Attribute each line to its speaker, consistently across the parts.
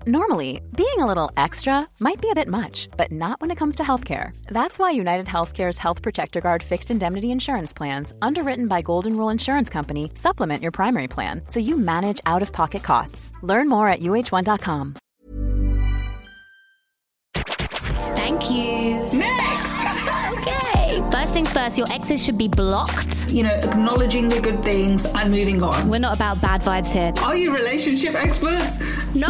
Speaker 1: Normally, being a little extra might be a bit much, but not when it comes to healthcare. That's why United Healthcare's Health Protector Guard fixed indemnity insurance plans, underwritten by Golden Rule Insurance Company, supplement your primary plan so you manage out-of-pocket costs. Learn more at uh1.com.
Speaker 2: Thank you.
Speaker 3: Next!
Speaker 2: Okay. First things first, your exes should be blocked.
Speaker 3: You know, acknowledging the good things and moving on.
Speaker 2: We're not about bad vibes here.
Speaker 3: Are you relationship experts?
Speaker 2: No.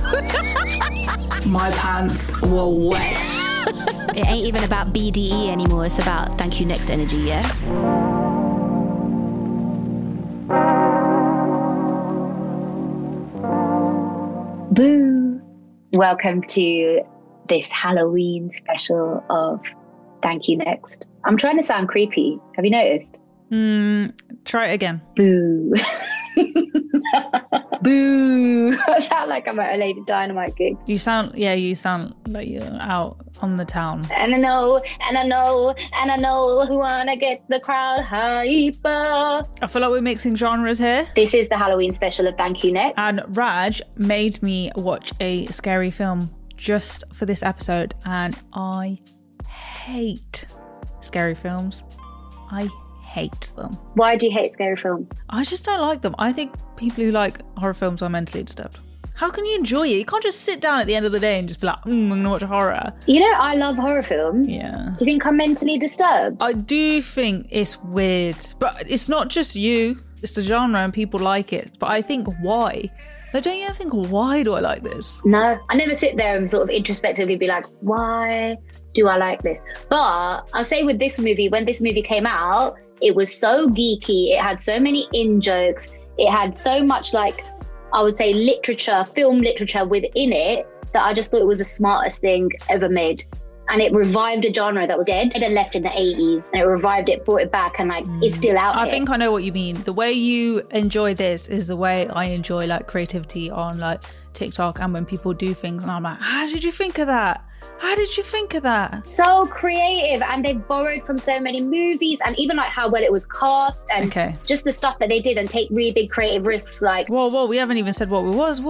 Speaker 3: My pants were wet.
Speaker 2: It ain't even about BDE anymore. It's about thank you next energy, yeah?
Speaker 4: Boo! Welcome to this Halloween special of Thank You Next. I'm trying to sound creepy. Have you noticed?
Speaker 5: Try it again.
Speaker 4: Boo. Boo. I sound like I'm at a Lady Dynamite gig.
Speaker 5: You sound like you're out on the town.
Speaker 4: And I know who wanna get the crowd hyper.
Speaker 5: I feel like we're mixing genres here.
Speaker 4: This is the Halloween special of Thank You Next.
Speaker 5: And Raj made me watch a scary film just for this episode, and I hate scary films. I hate them.
Speaker 4: Why do you hate scary films?
Speaker 5: I just don't like them. I think people who like horror films are mentally disturbed. How can you enjoy it? You can't just sit down at the end of the day and just be like, I'm going to watch a horror.
Speaker 4: You know, I love horror films.
Speaker 5: Yeah.
Speaker 4: Do you think I'm mentally disturbed?
Speaker 5: I do think it's weird, but it's not just you. It's the genre and people like it. But I think why? Like, don't you ever think, why do I like this?
Speaker 4: No, I never sit there and sort of introspectively be like, why do I like this? But I'll say with this movie, when this movie came out, it was so geeky. It had so many in-jokes. It had so much, like, I would say literature, film literature within it, that I just thought it was the smartest thing ever made. And it revived a genre that was dead and left in the 80s. And it revived it, brought it back, and like it's still out here.
Speaker 5: I think I know what you mean. The way you enjoy this is the way I enjoy like creativity on like TikTok, and when people do things and I'm like, how did you think of that? How did you think of that?
Speaker 4: So creative, and they've borrowed from so many movies, and even like how well it was cast, and just the stuff that they did, and take really big creative risks. Like
Speaker 5: whoa, we haven't even said what it was.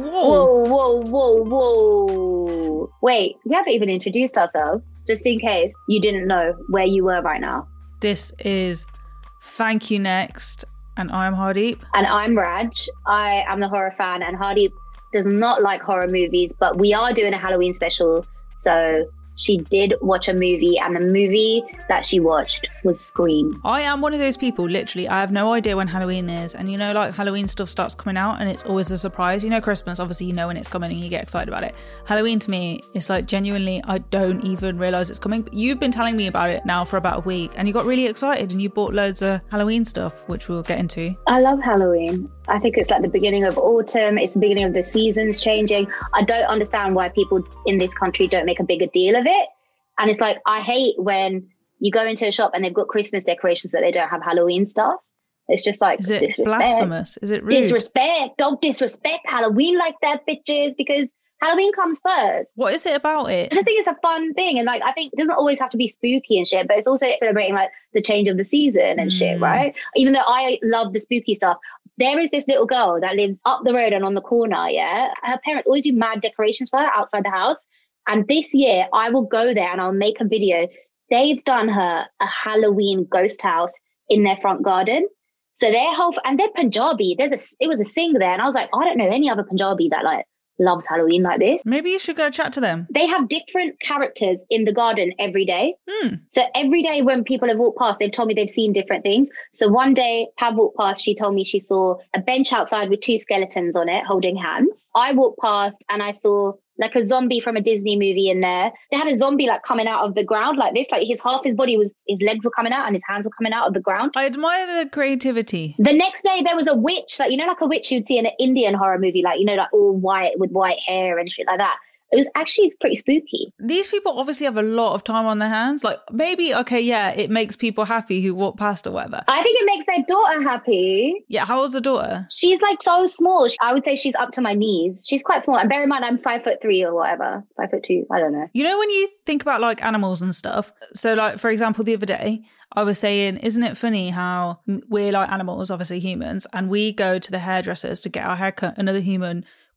Speaker 4: Whoa. Wait, we haven't even introduced ourselves, just in case you didn't know where you were right now.
Speaker 5: This is Thank You Next, and I'm Hardeep.
Speaker 4: And I'm Raj. I am the horror fan, and Hardeep does not like horror movies, but we are doing a Halloween special. So she did watch a movie, and the movie that she watched was Scream.
Speaker 5: I am one of those people, literally, I have no idea when Halloween is. And you know, like Halloween stuff starts coming out and it's always a surprise. You know, Christmas, obviously, you know when it's coming and you get excited about it. Halloween to me, it's like genuinely, I don't even realise it's coming. But you've been telling me about it now for about a week, and you got really excited and you bought loads of Halloween stuff, which we'll get into.
Speaker 4: I love Halloween. I think it's like the beginning of autumn. It's the beginning of the seasons changing. I don't understand why people in this country don't make a bigger deal of it. And it's like, I hate when you go into a shop and they've got Christmas decorations, but they don't have Halloween stuff. It's just like,
Speaker 5: is it
Speaker 4: disrespect.
Speaker 5: Blasphemous? Is it rude?
Speaker 4: Disrespect. Don't disrespect Halloween like that, bitches, because Halloween comes first.
Speaker 5: What is it about it?
Speaker 4: I just think it's a fun thing. And like, I think it doesn't always have to be spooky and shit, but it's also celebrating like the change of the season and shit, right? Even though I love the spooky stuff, there is this little girl that lives up the road and on the corner, yeah? Her parents always do mad decorations for her outside the house. And this year I will go there and I'll make a video. They've done her a Halloween ghost house in their front garden. So their whole, and they're Punjabi. It was a singer there. And I was like, I don't know any other Punjabi that like loves Halloween like this.
Speaker 5: Maybe you should go chat to them.
Speaker 4: They have different characters in the garden every day. So every day when people have walked past, they've told me they've seen different things. So one day Pav walked past, she told me she saw a bench outside with two skeletons on it holding hands. I walked past and I saw like a zombie from a Disney movie in there. They had a zombie like coming out of the ground like this, like his body was, his legs were coming out and his hands were coming out of the ground.
Speaker 5: I admire the creativity.
Speaker 4: The next day there was a witch, like, you know, like a witch you'd see in an Indian horror movie, like, you know, like all white with white hair and shit like that. It was actually pretty spooky.
Speaker 5: These people obviously have a lot of time on their hands. Like maybe, okay, yeah, it makes people happy who walk past or whatever.
Speaker 4: I think it makes their daughter happy.
Speaker 5: Yeah, how old's the daughter?
Speaker 4: She's like so small. I would say she's up to my knees. She's quite small. And bear in mind, I'm 5'3" or whatever. 5'2", I don't know.
Speaker 5: You know, when you think about like animals and stuff. So like, for example, the other day, I was saying, isn't it funny how we're like animals, obviously humans, and we go to the hairdressers to get our haircut. Another human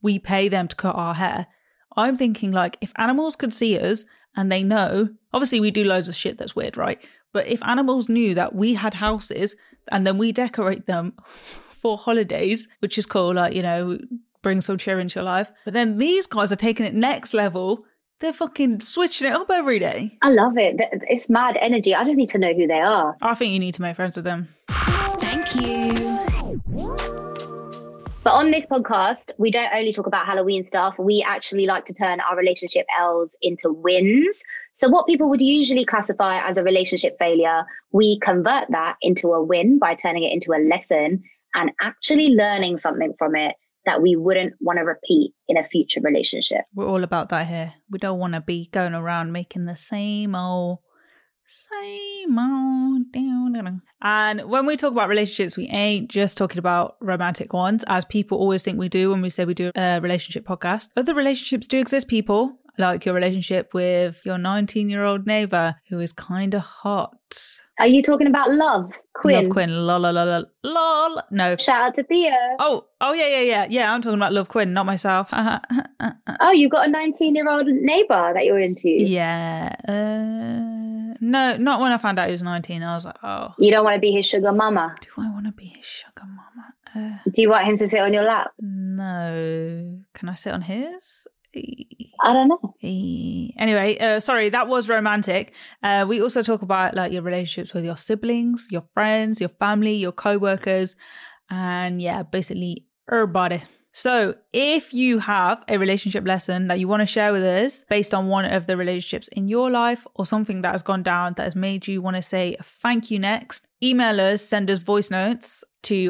Speaker 5: we pay them to cut our hair. I'm thinking like if animals could see us and they know, obviously we do loads of shit that's weird, right? But if animals knew that we had houses and then we decorate them for holidays, which is cool, like, you know, bring some cheer into your life. But then these guys are taking it next level. They're fucking switching it up every day.
Speaker 4: I love it. It's mad energy. I just need to know who they are.
Speaker 5: I think you need to make friends with them.
Speaker 2: Thank you.
Speaker 4: But on this podcast, we don't only talk about Halloween stuff. We actually like to turn our relationship L's into wins. So what people would usually classify as a relationship failure, we convert that into a win by turning it into a lesson and actually learning something from it that we wouldn't want to repeat in a future relationship.
Speaker 5: We're all about that here. We don't want to be going around making the same old. And when we talk about relationships, we ain't just talking about romantic ones, as people always think we do when we say we do a relationship podcast. Other relationships do exist, people, like your relationship with your 19-year-old neighbour who is kind of hot.
Speaker 4: Are you talking about Love Quinn?
Speaker 5: Love Quinn, lol. No.
Speaker 4: Shout out to Theo.
Speaker 5: Oh, yeah. I'm talking about Love Quinn, not myself.
Speaker 4: Oh, you've got a 19-year-old neighbour that you're into?
Speaker 5: Yeah. No, not when I found out he was 19. I was like, oh.
Speaker 4: You don't want to be his sugar mama?
Speaker 5: Do I want to be his sugar mama?
Speaker 4: Do you want him to sit on your lap?
Speaker 5: No. Can I sit on his?
Speaker 4: I don't know.
Speaker 5: Anyway, sorry, that was romantic. We also talk about like your relationships with your siblings, your friends, your family, your co-workers, and yeah, basically everybody. So if you have a relationship lesson that you want to share with us based on one of the relationships in your life or something that has gone down that has made you want to say thank you next, email us, send us voice notes to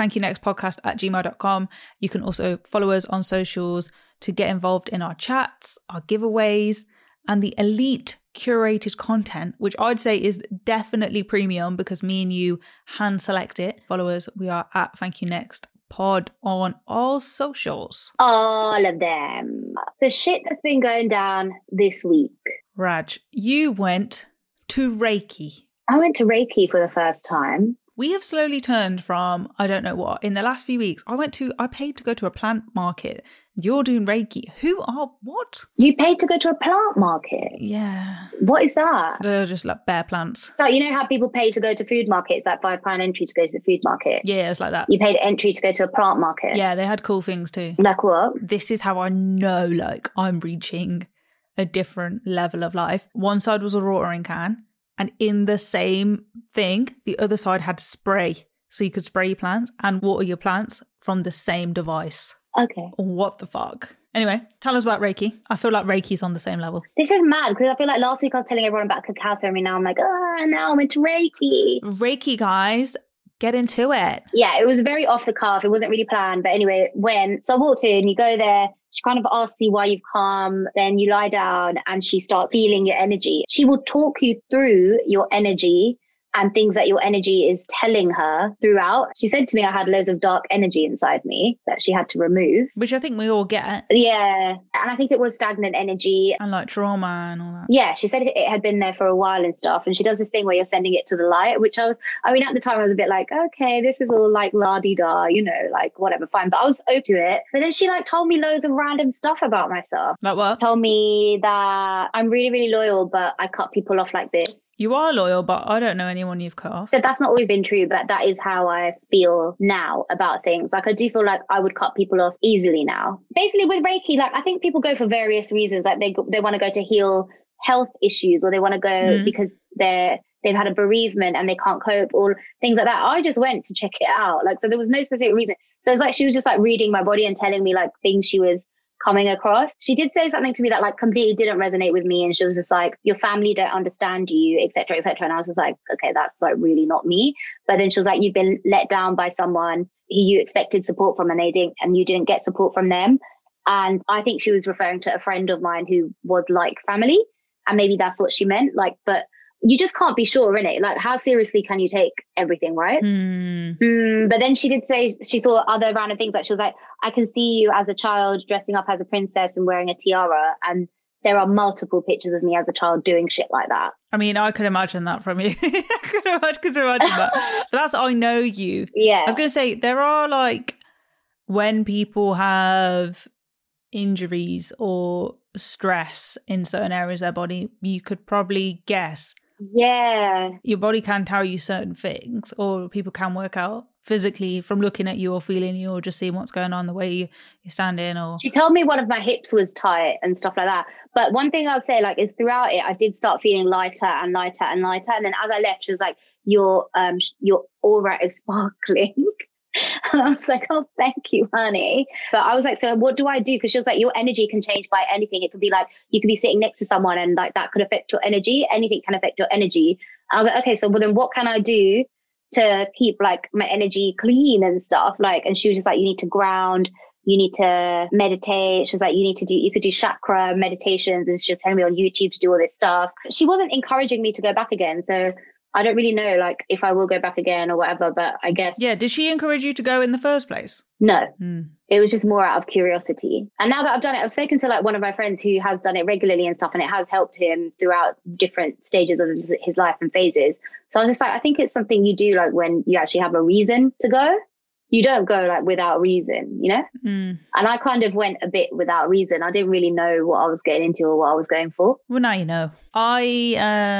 Speaker 5: hithankyouNextpodcast@gmail.com. You can also follow us on socials to get involved in our chats, our giveaways, and the elite curated content, which I'd say is definitely premium because me and you hand select it. Follow us. We are at Thank You Next Pod on all socials.
Speaker 4: All of them. The shit that's been going down this week.
Speaker 5: Raj, you went to Reiki.
Speaker 4: I went to Reiki for the first time.
Speaker 5: We have slowly turned from, I don't know what, in the last few weeks, I paid to go to a plant market. You're doing Reiki. What?
Speaker 4: You paid to go to a plant market?
Speaker 5: Yeah.
Speaker 4: What is that?
Speaker 5: They're just like bare plants.
Speaker 4: So you know how people pay to go to food markets, like £5 entry to go to the food market?
Speaker 5: Yeah, it's like that.
Speaker 4: You paid entry to go to a plant market?
Speaker 5: Yeah, they had cool things too.
Speaker 4: Like what?
Speaker 5: This is how I know, like, I'm reaching a different level of life. One side was a watering can. And in the same thing, the other side had spray. So you could spray your plants and water your plants from the same device.
Speaker 4: Okay.
Speaker 5: What the fuck? Anyway, tell us about Reiki. I feel like Reiki's on the same level.
Speaker 4: This is mad because I feel like last week I was telling everyone about cacao ceremony. Now I'm like, now I'm into Reiki.
Speaker 5: Reiki, guys. Get into it.
Speaker 4: Yeah, it was very off the cuff. It wasn't really planned. But anyway, so I walked in, you go there. She kind of asks you why you've come. Then you lie down and she starts feeling your energy. She will talk you through your energy and things that your energy is telling her throughout. She said to me I had loads of dark energy inside me that she had to remove.
Speaker 5: Which I think we all get.
Speaker 4: Yeah. And I think it was stagnant energy.
Speaker 5: And like trauma and all that.
Speaker 4: Yeah. She said it had been there for a while and stuff. And she does this thing where you're sending it to the light, which at the time I was a bit like, okay, this is all like la-di-da, like whatever, fine. But I was open to it. But then she like told me loads of random stuff about myself.
Speaker 5: Like what?
Speaker 4: Told me that I'm really, really loyal, but I cut people off like this.
Speaker 5: You are loyal, but I don't know anyone you've cut off.
Speaker 4: So that's not always been true, but that is how I feel now about things. Like I do feel like I would cut people off easily now. Basically with Reiki, like I think people go for various reasons. Like they want to go to heal health issues, or they want to go because they've had a bereavement and they can't cope, or things like that. I just went to check it out. Like, so there was no specific reason. So it's like she was just like reading my body and telling me like things she was coming across. She did say something to me that like completely didn't resonate with me, and she was just like, your family don't understand you, etc., etc. And I was just like, okay, that's like really not me. But then she was like, you've been let down by someone who you expected support from and you didn't get support from them. And I think she was referring to a friend of mine who was like family, and maybe that's what she meant. Like, but you just can't be sure, innit? Like, how seriously can you take everything, right? But then she did say she saw other random things. Like, she was like, I can see you as a child dressing up as a princess and wearing a tiara. And there are multiple pictures of me as a child doing shit like that.
Speaker 5: I mean, I could imagine that from you. I could imagine that. But that's, I know you.
Speaker 4: Yeah.
Speaker 5: I was going to say, there are like, when people have injuries or stress in certain areas of their body, you could probably guess.
Speaker 4: Yeah.
Speaker 5: Your body can tell you certain things, or people can work out physically from looking at you or feeling you or just seeing what's going on, the way you're standing. Or
Speaker 4: she told me one of my hips was tight and stuff like that. But one thing I'd say, like, is throughout it, I did start feeling lighter and lighter and lighter. And then as I left, she was like, your aura is sparkling. And I was like, oh, thank you, honey. But I was like, so what do I do? Because she was like, your energy can change by anything. It could be like, you could be sitting next to someone and like that could affect your energy. Anything can affect your energy. I was like, okay, so well, then what can I do to keep like my energy clean and stuff? Like, and she was just like, you need to ground, you need to meditate. She was like, you could do chakra meditations. And she was telling me on YouTube to do all this stuff. She wasn't encouraging me to go back again. So I don't really know, like, if I will go back again or whatever, but I guess.
Speaker 5: Yeah. Did she encourage you to go in the first place?
Speaker 4: No. It was just more out of curiosity. And now that I've done it, I've spoken to like one of my friends who has done it regularly and stuff, and it has helped him throughout different stages of his life and phases. So I was just like, I think it's something you do like when you actually have a reason to go. You don't go like without reason, you know? And I kind of went a bit without reason. I didn't really know what I was getting into or what I was going for.
Speaker 5: Well, now you know. I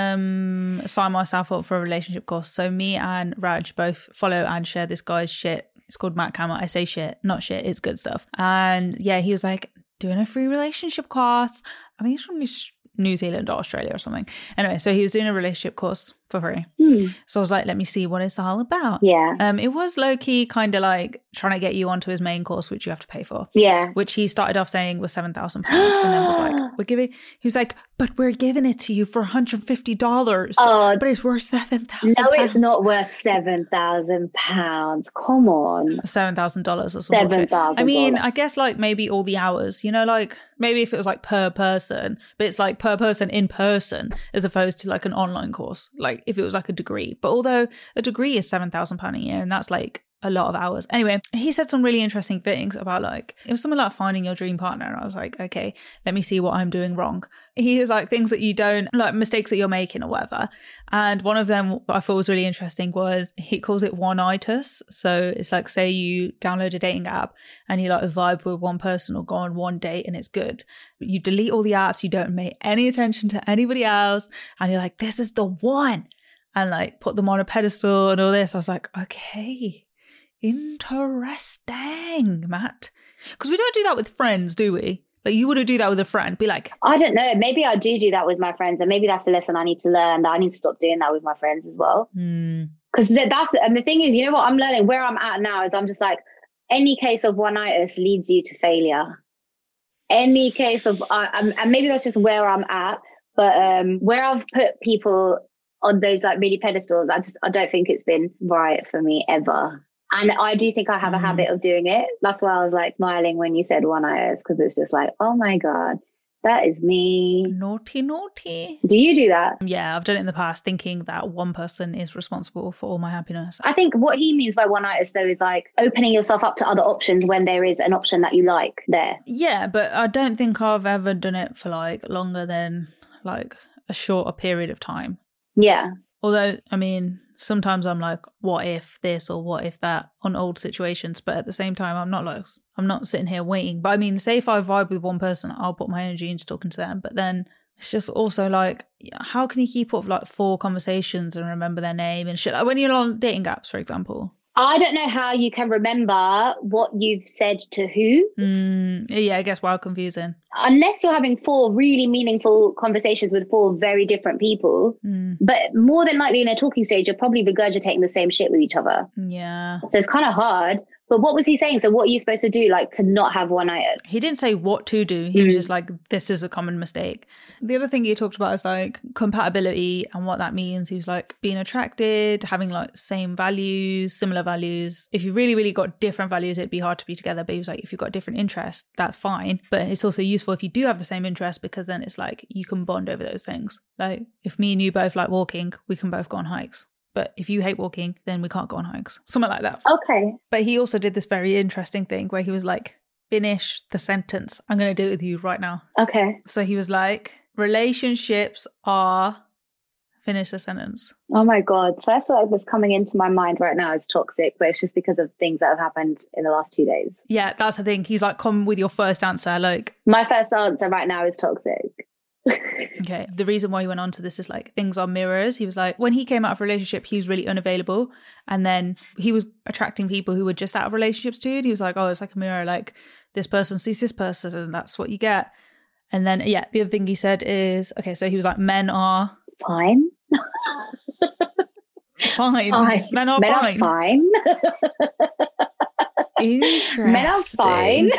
Speaker 5: signed myself up for a relationship course. So me and Raj both follow and share this guy's shit. It's called Matt Cameron. I say shit, not shit. It's good stuff. And yeah, he was like, doing a free relationship course. I think it's from New Zealand or Australia or something. Anyway, so he was doing a relationship course for free. So I was like, let me see what it's all about.
Speaker 4: Yeah.
Speaker 5: It was low-key kind of like trying to get you onto his main course, which you have to pay for.
Speaker 4: Yeah.
Speaker 5: Which he started off saying was £7,000 and then was like, he was like, but we're giving it to you for $150.
Speaker 4: Oh,
Speaker 5: but it's worth £7,000.
Speaker 4: No, it's not worth £7,000. Come on.
Speaker 5: $7,000 or something.
Speaker 4: $7,000.
Speaker 5: I mean, I guess like maybe all the hours, you know, like maybe if it was like per person, but it's like per person in person as opposed to like an online course. Like if it was like a degree, but although a degree is £7,000 a year and that's like a lot of hours. Anyway, he said some really interesting things about like, it was something like finding your dream partner. And I was like, okay, let me see what I'm doing wrong. He was like things that you don't, like mistakes that you're making or whatever. And one of them what I thought was really interesting was he calls it one-itis. So it's like, say you download a dating app and you like vibe with one person or go on one date and it's good. But you delete all the apps, you don't pay any attention to anybody else. And you're like, this is the one. And like put them on a pedestal and all this. I was like, okay. Interesting, Matt. Because we don't do that with friends, do we? Like you wouldn't do that with a friend. Be like,
Speaker 4: I don't know. Maybe I do that with my friends, and maybe that's a lesson I need to learn. That I need to stop doing that with my friends as well. Because and the thing is, you know what I'm learning? Where I'm at now is I'm just like, any case of one-itis leads you to failure. Any case of, and maybe that's just where I'm at. But where I've put people on those like really pedestals, I don't think it's been right for me ever. And I do think I have a habit of doing it. That's why I was like smiling when you said one-itis, because it's just like, oh my God, that is me.
Speaker 5: Naughty, naughty.
Speaker 4: Do you do that?
Speaker 5: Yeah, I've done it in the past, thinking that one person is responsible for all my happiness.
Speaker 4: I think what he means by one-itis though is like opening yourself up to other options when there is an option that you like there.
Speaker 5: Yeah, but I don't think I've ever done it for like longer than like a shorter period of time.
Speaker 4: Yeah.
Speaker 5: Although, I mean, sometimes I'm like, what if this or what if that on old situations? But at the same time, I'm not sitting here waiting. But I mean, say if I vibe with one person, I'll put my energy into talking to them. But then it's just also like, how can you keep up with like 4 conversations and remember their name and shit? Like when you're on dating apps, for example.
Speaker 4: I don't know how you can remember what you've said to who.
Speaker 5: Yeah, I guess wild confusing.
Speaker 4: Unless you're having 4 really meaningful conversations with 4 very different people. But more than likely in a talking stage, you're probably regurgitating the same shit with each other.
Speaker 5: Yeah.
Speaker 4: So it's kind of hard. But what was he saying? So what are you supposed to do, like, to not have one-itis?
Speaker 5: He didn't say what to do. He was just like, this is a common mistake. The other thing he talked about is like compatibility and what that means. He was like being attracted, having like same values, similar values. If you really, really got different values, it'd be hard to be together. But he was like, if you've got different interests, that's fine. But it's also useful if you do have the same interests, because then it's like you can bond over those things. Like if me and you both like walking, we can both go on hikes. But if you hate walking, then we can't go on hikes. Something like that.
Speaker 4: Okay.
Speaker 5: But he also did this very interesting thing where he was like, finish the sentence. I'm going to do it with you right now.
Speaker 4: Okay.
Speaker 5: So he was like, relationships are Finish the sentence.
Speaker 4: Oh my God. First word that's coming into my mind right now is toxic, but it's just because of things that have happened in the last 2 days.
Speaker 5: Yeah, that's the thing. He's like, come with your first answer. Like,
Speaker 4: My first answer right now is toxic.
Speaker 5: okay. The reason why he went on to this is like things are mirrors. He was like, when he came out of a relationship, he was really unavailable. And then he was attracting people who were just out of relationships too. And he was like, oh, it's like a mirror. Like this person sees this person and that's what you get. And then, yeah, the other thing he said is, okay, so he was like, men are
Speaker 4: Fine.
Speaker 5: fine.
Speaker 4: Fine.
Speaker 5: Men are
Speaker 4: Men
Speaker 5: fine.
Speaker 4: are fine.
Speaker 5: Interesting.
Speaker 4: Men are fine.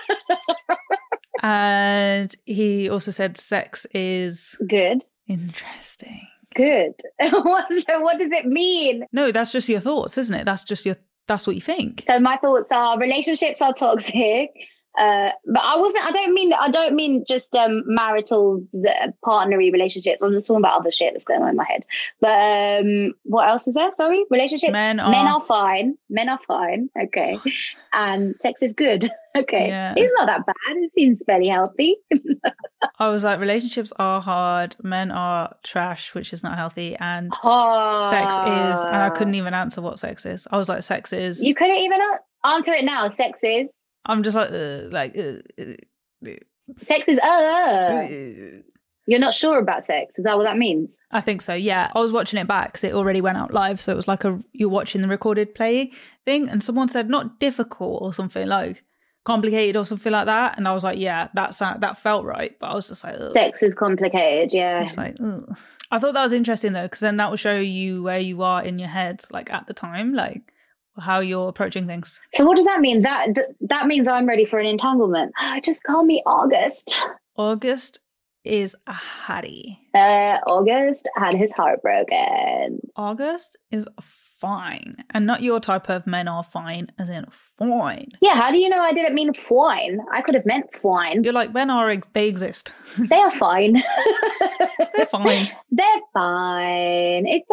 Speaker 5: And he also said sex is
Speaker 4: Good.
Speaker 5: interesting.
Speaker 4: Good. So what does it mean?
Speaker 5: No, that's just your thoughts, isn't it? That's what you think.
Speaker 4: So my thoughts are relationships are toxic. But I don't mean just marital partnery relationships. I'm just talking about other shit that's going on in my head. But what else was there? Sorry, relationships. Men are fine. Men are fine. Okay, and sex is good. Okay,
Speaker 5: Yeah.
Speaker 4: It's not that bad. It seems fairly healthy.
Speaker 5: I was like, relationships are hard, men are trash, which is not healthy, and sex is, and I couldn't even answer what sex is. I was like, sex is.
Speaker 4: You couldn't even answer it now. Sex is.
Speaker 5: I'm just like,
Speaker 4: Sex is. You're not sure about sex. Is that what that means?
Speaker 5: I think so, yeah. I was watching it back because it already went out live, so it was like you're watching the recorded play thing, and someone said not difficult or something, like complicated or something like that, and I was like, yeah, that felt right, but I was just like, ugh.
Speaker 4: Sex is complicated, yeah.
Speaker 5: It's like, ugh. I thought that was interesting though, because then that will show you where you are in your head, like at the time, like how you're approaching things.
Speaker 4: So what does that mean? That means I'm ready for an entanglement. Just call me August.
Speaker 5: August is a Hattie.
Speaker 4: August had his heart broken.
Speaker 5: August is fine, and not your type of men are fine, as in fine.
Speaker 4: Yeah, how do you know I didn't mean fine? I could have meant fine.
Speaker 5: You're like, men are, they exist.
Speaker 4: They are fine.
Speaker 5: They're fine.
Speaker 4: They're fine. It's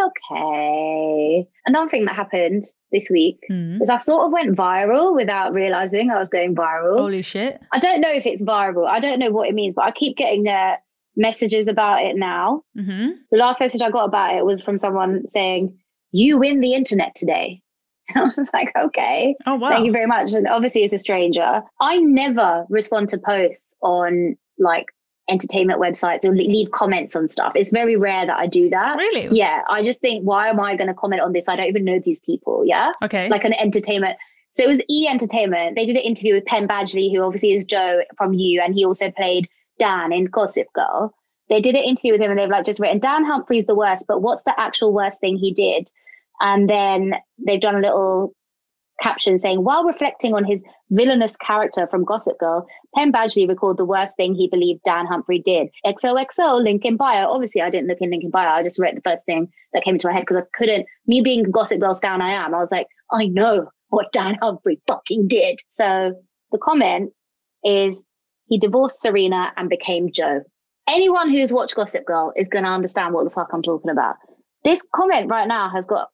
Speaker 4: okay. Another thing that happened this week is I sort of went viral without realizing I was going viral.
Speaker 5: Holy shit.
Speaker 4: I don't know if it's viral. I don't know what it means, but I keep getting messages about it now.
Speaker 5: Mm-hmm.
Speaker 4: The last message I got about it was from someone saying, "You win the internet today." And I was just like, okay.
Speaker 5: Oh, wow.
Speaker 4: Thank you very much. And obviously it's a stranger. I never respond to posts on like entertainment websites or leave comments on stuff. It's very rare that I do that.
Speaker 5: Really?
Speaker 4: Yeah. I just think, why am I going to comment on this? I don't even know these people. Yeah.
Speaker 5: Okay.
Speaker 4: Like an entertainment. So it was E! Entertainment. They did an interview with Penn Badgley, who obviously is Joe from You, and he also played Dan in Gossip Girl. They did an interview with him and they've like just written, Dan Humphrey's the worst, but what's the actual worst thing he did? And then they've done a little caption saying, while reflecting on his villainous character from Gossip Girl, Penn Badgley recalled the worst thing he believed Dan Humphrey did. XOXO, link in bio. Obviously, I didn't look in link in bio. I just read the first thing that came into my head because I couldn't, me being Gossip Girl stan I was like, I know what Dan Humphrey fucking did. So the comment is, he divorced Serena and became Joe. Anyone who's watched Gossip Girl is going to understand what the fuck I'm talking about. This comment right now has got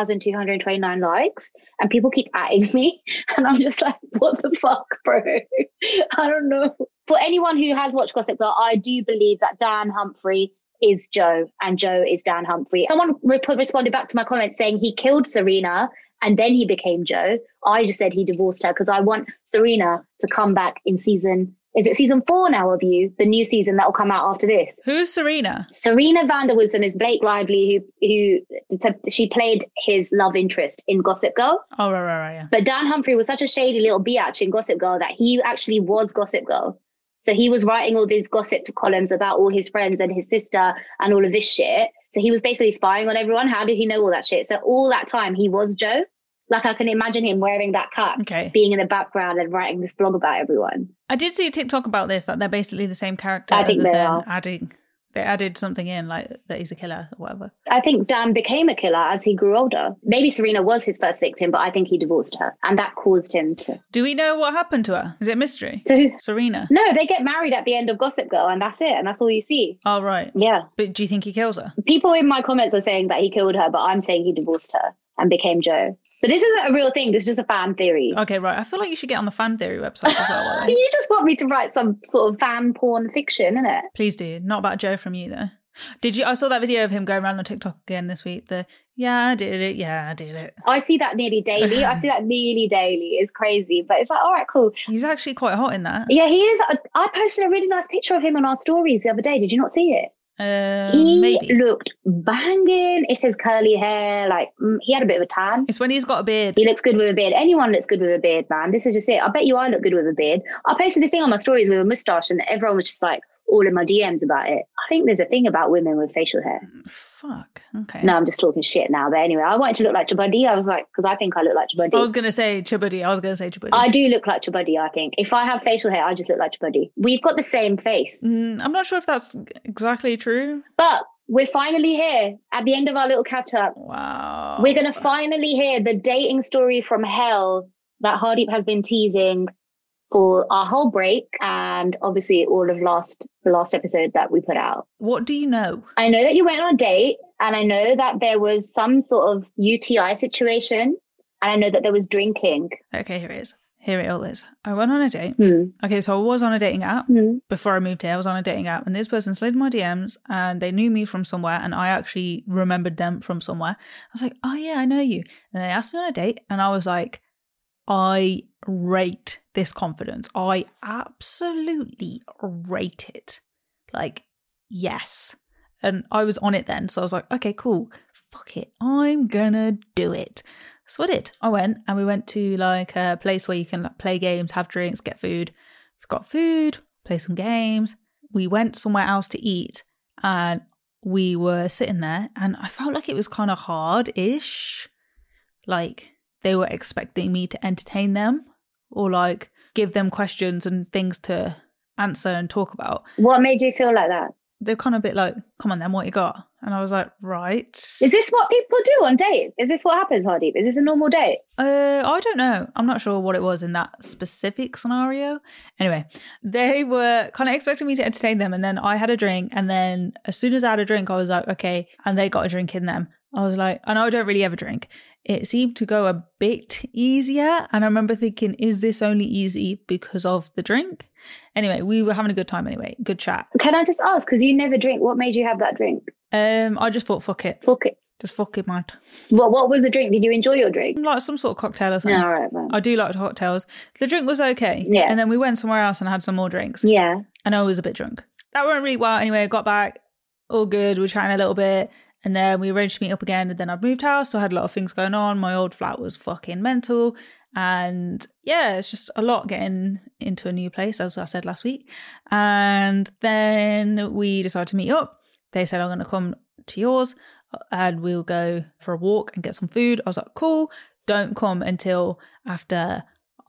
Speaker 4: 1,229 likes and people keep atting me. And I'm just like, what the fuck, bro? I don't know. For anyone who has watched Gossip Girl, I do believe that Dan Humphrey is Joe and Joe is Dan Humphrey. Someone responded back to my comment saying he killed Serena and then he became Joe. I just said he divorced her because I want Serena to come back in season 4 now of You, the new season that will come out after this.
Speaker 5: Who's Serena?
Speaker 4: Serena van der Woodsen is Blake Lively, she played his love interest in Gossip Girl.
Speaker 5: Oh, right, yeah.
Speaker 4: But Dan Humphrey was such a shady little biatch in Gossip Girl that he actually was Gossip Girl. So he was writing all these gossip columns about all his friends and his sister and all of this shit. So he was basically spying on everyone. How did he know all that shit? So all that time he was Joe. Like I can imagine him wearing that cap, being in the background and writing this blog about everyone.
Speaker 5: I did see a TikTok about this, that they're basically the same character.
Speaker 4: I think they are.
Speaker 5: They added something in, like that he's a killer or whatever.
Speaker 4: I think Dan became a killer as he grew older. Maybe Serena was his first victim, but I think he divorced her. And that caused him to...
Speaker 5: Do we know what happened to her? Is it a mystery? Serena?
Speaker 4: No, they get married at the end of Gossip Girl and that's it. And that's all you see.
Speaker 5: Oh, right.
Speaker 4: Yeah.
Speaker 5: But do you think he kills her?
Speaker 4: People in my comments are saying that he killed her, but I'm saying he divorced her and became Joe. But this isn't a real thing. This is just a fan theory.
Speaker 5: Okay, right. I feel like you should get on the fan theory website as well.
Speaker 4: You just want me to write some sort of fan porn fiction, innit?
Speaker 5: Please do. Not about Joe from You, though. Did you? I saw that video of him going around on TikTok again this week. I did it.
Speaker 4: I see that nearly daily. It's crazy, but it's like, all right, cool.
Speaker 5: He's actually quite hot in that.
Speaker 4: Yeah, he is. I posted a really nice picture of him on our stories the other day. Did you not see it?
Speaker 5: He maybe
Speaker 4: looked banging. It says curly hair. Like, he had a bit of a tan.
Speaker 5: It's when he's got a beard.
Speaker 4: He looks good with a beard. Anyone looks good with a beard, man. This is just it. I bet you I look good with a beard. I posted this thing on my stories with a moustache and everyone was just like all in my DMs about it. I think there's a thing about women with facial hair.
Speaker 5: Fuck. Okay.
Speaker 4: No, I'm just talking shit now. But anyway, I wanted to look like Chubuddy. I was like, because I think I look like Chubuddy.
Speaker 5: I was going to say Chubuddy.
Speaker 4: I do look like Chubuddy, I think. If I have facial hair, I just look like Chubuddy. We've got the same face.
Speaker 5: I'm not sure if that's exactly true.
Speaker 4: But we're finally here at the end of our little catch up.
Speaker 5: Wow.
Speaker 4: We're going to finally hear the dating story from hell that Hardeep has been teasing for our whole break and obviously all of the last episode that we put out.
Speaker 5: What do you know?
Speaker 4: I know that you went on a date and I know that there was some sort of UTI situation and I know that there was drinking.
Speaker 5: Okay, here it all is. I went on a date. Okay, so I was on a dating app. Before I moved here, I was on a dating app and this person slid in my DMs and they knew me from somewhere and I actually remembered them from somewhere. I was like, oh yeah, I know you. And they asked me on a date and I was like, I rate this confidence. I absolutely rate it. Like, yes. And I was on it then. So I was like, okay, cool. Fuck it. I'm gonna do it. So I did. I went and we went to like a place where you can like, play games, have drinks, get food. It's got food, play some games. We went somewhere else to eat and we were sitting there and I felt like it was kind of hard-ish. Like, they were expecting me to entertain them or like give them questions and things to answer and talk about.
Speaker 4: What made you feel like that?
Speaker 5: They're kind of a bit like, come on then, what you got? And I was like, right.
Speaker 4: Is this what people do on dates? Is this what happens, Hardeep? Is this a normal date?
Speaker 5: I don't know. I'm not sure what it was in that specific scenario. Anyway, they were kind of expecting me to entertain them and then I had a drink and then as soon as I had a drink, I was like, okay. And they got a drink in them. I was like, I know I don't really ever drink. It seemed to go a bit easier. And I remember thinking, is this only easy because of the drink? Anyway, we were having a good time anyway. Good chat.
Speaker 4: Can I just ask, because you never drink, what made you have that drink?
Speaker 5: I just thought, fuck it.
Speaker 4: Fuck it.
Speaker 5: Just fuck it, man.
Speaker 4: What was the drink? Did you enjoy your drink?
Speaker 5: Like some sort of cocktail or something.
Speaker 4: All right, man.
Speaker 5: I do like cocktails. The drink was okay.
Speaker 4: Yeah.
Speaker 5: And then we went somewhere else and had some more drinks.
Speaker 4: Yeah.
Speaker 5: And I was a bit drunk. That went really well. Anyway, I got back. All good. We were chatting a little bit. And then we arranged to meet up again. And then I'd moved house. So I had a lot of things going on. My old flat was fucking mental. And yeah, it's just a lot getting into a new place, as I said last week. And then we decided to meet up. They said, I'm going to come to yours and we'll go for a walk and get some food. I was like, cool. Don't come until after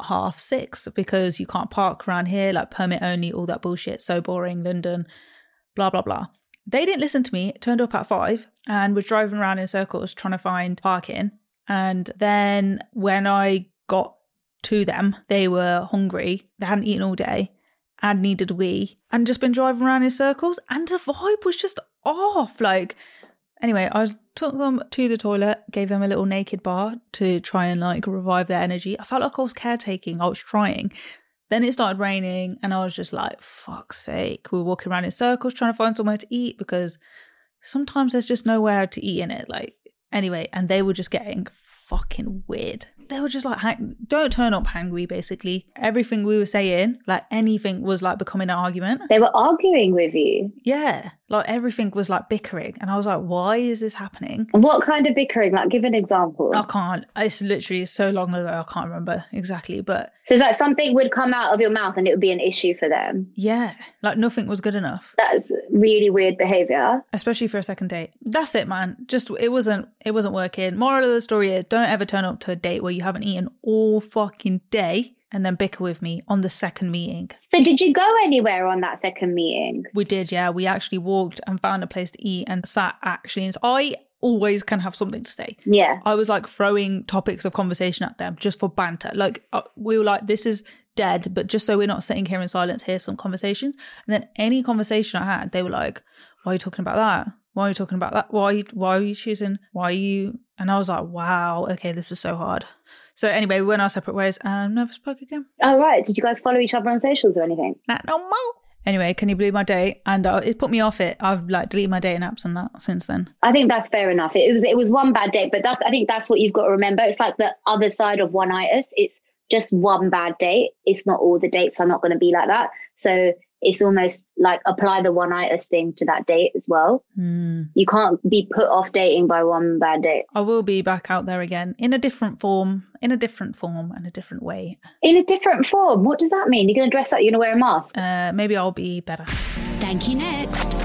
Speaker 5: 6:30 because you can't park around here, like permit only, all that bullshit. So boring, London, blah, blah, blah. They didn't listen to me, turned up at 5 and was driving around in circles trying to find parking. And then when I got to them, they were hungry. They hadn't eaten all day and needed a wee and just been driving around in circles. And the vibe was just off. Like, anyway, I took them to the toilet, gave them a little naked bar to try and like revive their energy. I felt like I was caretaking. I was trying. Then it started raining and I was just like, fuck's sake. We were walking around in circles trying to find somewhere to eat because sometimes there's just nowhere to eat in it. Like, anyway, and they were just getting fucking weird. They were just like, don't turn up hangry, basically. Everything we were saying, like anything was like becoming an argument.
Speaker 4: They were arguing with you?
Speaker 5: Yeah, like everything was like bickering. And I was like, why is this happening?
Speaker 4: And what kind of bickering? Like, give an example.
Speaker 5: I can't. It's literally so long ago, I can't remember exactly. But
Speaker 4: so it's like something would come out of your mouth and it would be an issue for them.
Speaker 5: Yeah, like nothing was good enough.
Speaker 4: That's really weird behaviour.
Speaker 5: Especially for a second date. That's it, man. Just, it wasn't working. Moral of the story is, don't ever turn up to a date where you haven't eaten all fucking day and then bicker with me on the second meeting.
Speaker 4: So did you go anywhere on that second meeting?
Speaker 5: We did, yeah. We actually walked and found a place to eat and sat actually. And I always can have something to say.
Speaker 4: Yeah.
Speaker 5: I was like throwing topics of conversation at them just for banter. Like we were like, this is dead, but just so we're not sitting here in silence, here's some conversations. And then any conversation I had, they were like, why are you talking about that? Why are you talking about that? Why are you choosing? Why are you? And I was like, wow, okay, this is so hard. So anyway, we went our separate ways and never spoke again.
Speaker 4: Oh, right. Did you guys follow each other on socials or anything?
Speaker 5: Not no more. Anyway, can you believe my date? And it put me off it. I've like deleted my dating apps and that since then.
Speaker 4: I think that's fair enough. It was one bad date, but I think that's what you've got to remember. It's like the other side of one-itis. It's just one bad date. It's not all the dates are not going to be like that. So it's almost like apply the one-itis thing to that date as well. You can't be put off dating by one bad date.
Speaker 5: I will be back out there again in a different form, and a different way.
Speaker 4: In a different form? What does that mean? You're going to dress up, you're going to wear a mask?
Speaker 5: Maybe I'll be better.
Speaker 2: Thank you, next.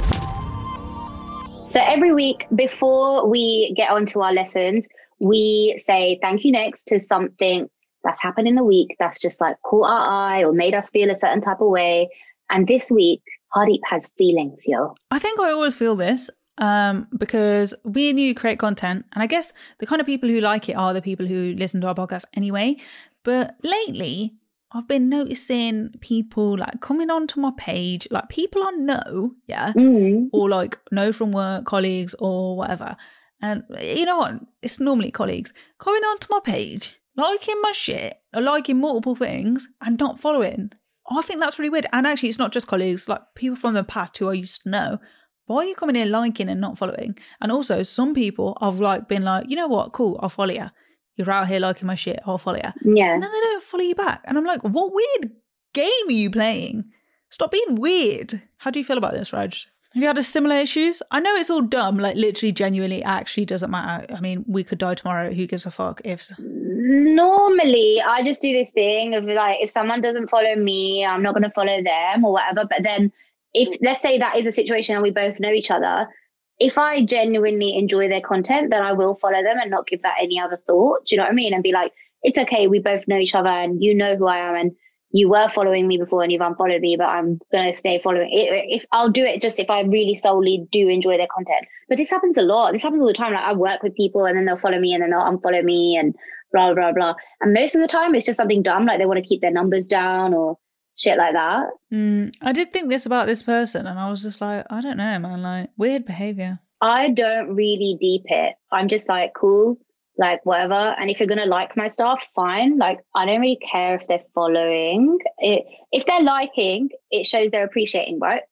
Speaker 4: So every week before we get on to our lessons, we say thank you next to something that's happened in the week that's just like caught our eye or made us feel a certain type of way. And this week, Hardeep has feelings, yo.
Speaker 5: I think I always feel this because we and you create content. And I guess the kind of people who like it are the people who listen to our podcast anyway. But lately, I've been noticing people like coming onto my page, like people I know, or like know from work, colleagues or whatever. And you know what? It's normally colleagues coming onto my page, liking my shit, or liking multiple things and not following. I think that's really weird. And actually, it's not just colleagues, like people from the past who I used to know. Why are you coming in liking and not following? And also, some people I've like been like, you know what? Cool, I'll follow you. You're out here liking my shit, I'll follow you.
Speaker 4: Yeah.
Speaker 5: And then they don't follow you back. And I'm like, what weird game are you playing? Stop being weird. How do you feel about this, Raj? Have you had a similar issues? I know it's all dumb, like literally, genuinely, actually doesn't matter. I mean, we could die tomorrow. Who gives a fuck?
Speaker 4: Normally, I just do this thing of like, if someone doesn't follow me, I'm not going to follow them or whatever. But then if, let's say that is a situation and we both know each other, if I genuinely enjoy their content, then I will follow them and not give that any other thought. Do you know what I mean? And be like, it's okay. We both know each other and you know who I am and you were following me before and you've unfollowed me, but I'm going to stay following. If I'll do it just if I really solely do enjoy their content. But this happens a lot. This happens all the time. Like I work with people and then they'll follow me and then they'll unfollow me and blah, blah, blah. And most of the time it's just something dumb. Like they want to keep their numbers down or shit like that.
Speaker 5: I did think this about this person and I was just like, I don't know, man, like weird behavior.
Speaker 4: I don't really deep it. I'm just like, cool. Like whatever. And if you're going to like my stuff, fine. Like I don't really care if they're following it. If they're liking, it shows they're appreciating, right?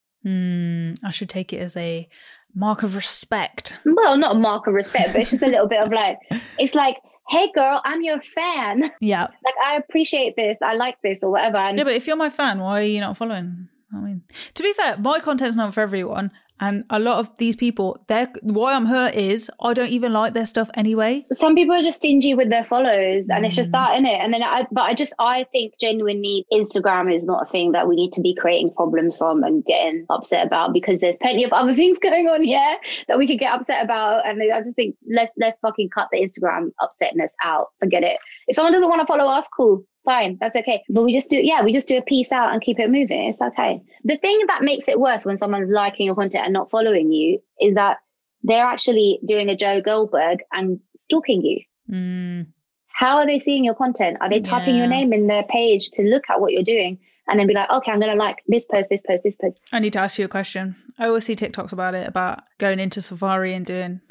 Speaker 5: I should take it as a mark of respect.
Speaker 4: Well, not a mark of respect, but it's just a little bit of like, it's like, hey girl, I'm your fan.
Speaker 5: Yeah.
Speaker 4: Like I appreciate this. I like this or whatever. And
Speaker 5: yeah, but if you're my fan, why are you not following? I mean, to be fair, my content's not for everyone. And a lot of these people, why I'm hurt is I don't even like their stuff anyway.
Speaker 4: Some people are just stingy with their follows and it's just that, innit? And then I think genuinely Instagram is not a thing that we need to be creating problems from and getting upset about because there's plenty of other things going on here that we could get upset about. And I just think let's fucking cut the Instagram upsetness out. Forget it. If someone doesn't want to follow us, cool. Fine, that's okay. But we just do a peace out and keep it moving. It's okay. The thing that makes it worse when someone's liking your content and not following you is that they're actually doing a Joe Goldberg and stalking you. How are they seeing your content? Are they typing your name in their page to look at what you're doing and then be like, okay, I'm going to like this post, this post, this post?
Speaker 5: I need to ask you a question. I always see TikToks about it, about going into Safari and doing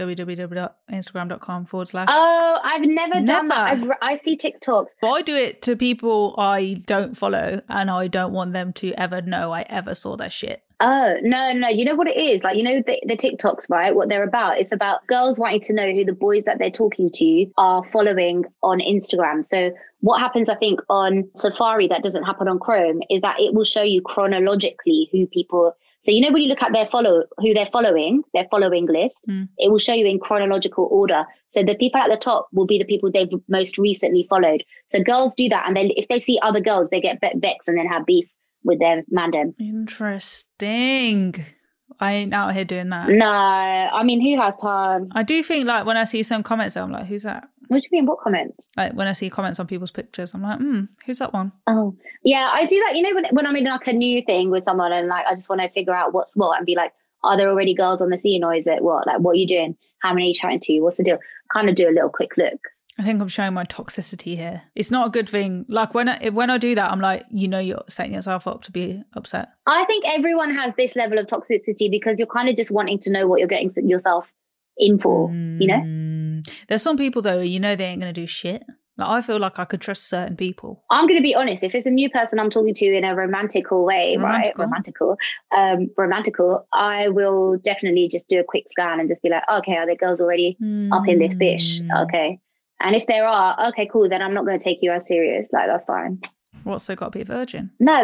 Speaker 5: www.instagram.com/
Speaker 4: Oh, I've never done that. I see TikToks.
Speaker 5: I do it to people I don't follow and I don't want them to ever know I ever saw their shit.
Speaker 4: Oh, no. You know what it is? Like, you know, the TikToks, right? What they're about. It's about girls wanting to know who the boys that they're talking to are following on Instagram. So what happens, I think, on Safari that doesn't happen on Chrome is that it will show you chronologically who people... So, you know, when you look at who they're following, their following list, it will show you in chronological order. So the people at the top will be the people they've most recently followed. So girls do that. And then if they see other girls, they get vexed and then have beef with their mandem.
Speaker 5: Interesting. I ain't out here doing that.
Speaker 4: No, I mean, who has time?
Speaker 5: I do think like when I see some comments, I'm like, who's that?
Speaker 4: What do you mean? What comments?
Speaker 5: Like when I see comments on people's pictures, I'm like, who's that one?
Speaker 4: Oh, yeah, I do that. You know, when I'm in like a new thing with someone and like I just want to figure out what's what and be like, are there already girls on the scene or is it what? Like, what are you doing? How many are you chatting to? What's the deal? Kind of do a little quick look.
Speaker 5: I think I'm showing my toxicity here. It's not a good thing. Like when I do that, I'm like, you know, you're setting yourself up to be upset.
Speaker 4: I think everyone has this level of toxicity because you're kind of just wanting to know what you're getting yourself in for, you know?
Speaker 5: There's some people though, you know, they ain't going to do shit. Like, I feel like I could trust certain people.
Speaker 4: I'm going to be honest. If it's a new person I'm talking to in a romantical way,
Speaker 5: Romantical.
Speaker 4: romantical, I will definitely just do a quick scan and just be like, okay, are the girls already up in this bitch? Okay. And if there are, okay, cool, then I'm not going to take you as serious. Like, that's fine.
Speaker 5: What's they got to be a virgin?
Speaker 4: No,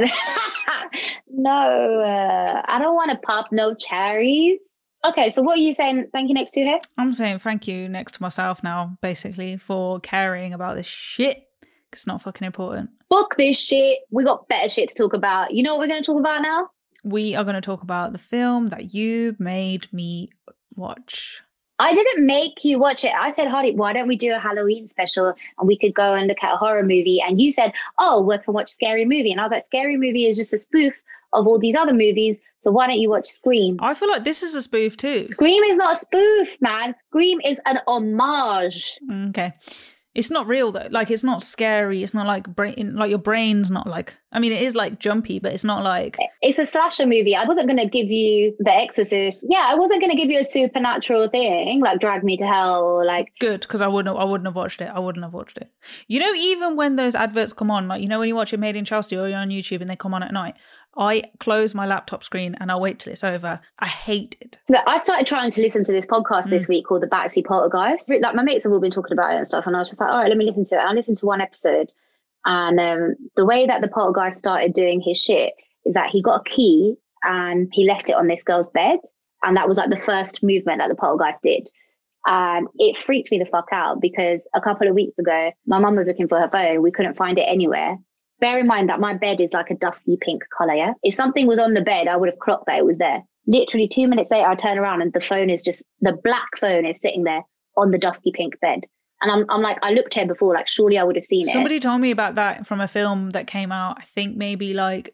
Speaker 4: no, I don't want to pop no cherries. Okay, so what are you saying? Thank you next to here?
Speaker 5: I'm saying thank you next to myself now, basically, for caring about this shit. It's not fucking important.
Speaker 4: Fuck this shit. We got better shit to talk about. You know what we're going to talk about now?
Speaker 5: We are going to talk about the film that you made me watch.
Speaker 4: I didn't make you watch it. I said, Hardy, why don't we do a Halloween special and we could go and look at a horror movie? And you said, oh, we can watch Scary Movie. And I was like, Scary Movie is just a spoof of all these other movies. So why don't you watch Scream?
Speaker 5: I feel like this is a spoof too.
Speaker 4: Scream is not a spoof, man. Scream is an homage.
Speaker 5: Okay. It's not real though. Like, it's not scary. It's not like your brain's not like, I mean, it is like jumpy, but it's not like.
Speaker 4: It's a slasher movie. I wasn't going to give you The Exorcist. Yeah, I wasn't going to give you a supernatural thing like Drag Me to Hell or like.
Speaker 5: Good, because I wouldn't have watched it. You know, even when those adverts come on, like, you know, when you watch it Made in Chelsea or you're on YouTube and they come on at night, I close my laptop screen and I'll wait till it's over. I hate it.
Speaker 4: So I started trying to listen to this podcast this week called The Backseat Poltergeist. Like, my mates have all been talking about it and stuff, and I was just like, all right, let me listen to it. And I listened to one episode, and the way that the poltergeist started doing his shit is that he got a key and he left it on this girl's bed, and that was like the first movement that the poltergeist did. And it freaked me the fuck out because a couple of weeks ago, my mum was looking for her phone. We couldn't find it anywhere. Bear in mind that my bed is like a dusky pink colour, yeah? If something was on the bed, I would have clocked that it was there. Literally 2 minutes later, I turn around and the black phone is sitting there on the dusky pink bed. And I'm like, I looked here before, like, surely I would have seen it.
Speaker 5: Somebody told me about that from a film that came out, I think maybe like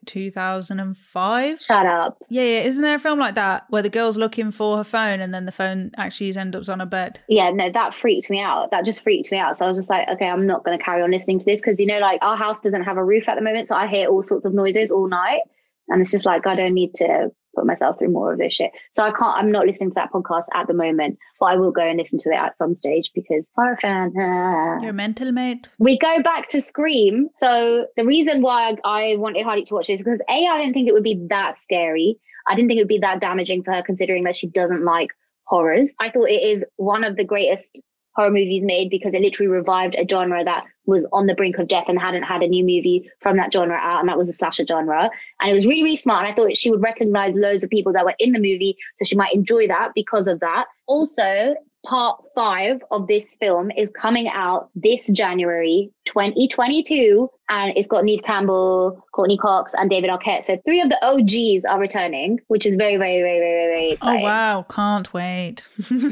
Speaker 5: 2005.
Speaker 4: Shut up.
Speaker 5: Yeah. Isn't there a film like that where the girl's looking for her phone and then the phone actually ends up on her bed?
Speaker 4: Yeah, no, that freaked me out. That just freaked me out. So I was just like, okay, I'm not going to carry on listening to this because, you know, like, our house doesn't have a roof at the moment. So I hear all sorts of noises all night. And it's just like, I don't need to put myself through more of this shit. So I'm not listening to that podcast at the moment, but I will go and listen to it at some stage because horror fan.
Speaker 5: You're mental, mate.
Speaker 4: We go back to Scream. So the reason why I wanted Hardy to watch this is because I didn't think it would be that scary. I didn't think it would be that damaging for her considering that she doesn't like horrors. I thought it is one of the greatest horror movies made because it literally revived a genre that was on the brink of death and hadn't had a new movie from that genre out, and that was the slasher genre. And it was really, really smart, and I thought she would recognize loads of people that were in the movie, so she might enjoy that because of that. Also, part 5 of this film is coming out this January 2022, and it's got Neve Campbell, Courtney Cox, and David Arquette. So 3 of the OGs are returning, which is very, very, very, very, very exciting.
Speaker 5: Oh wow, can't wait.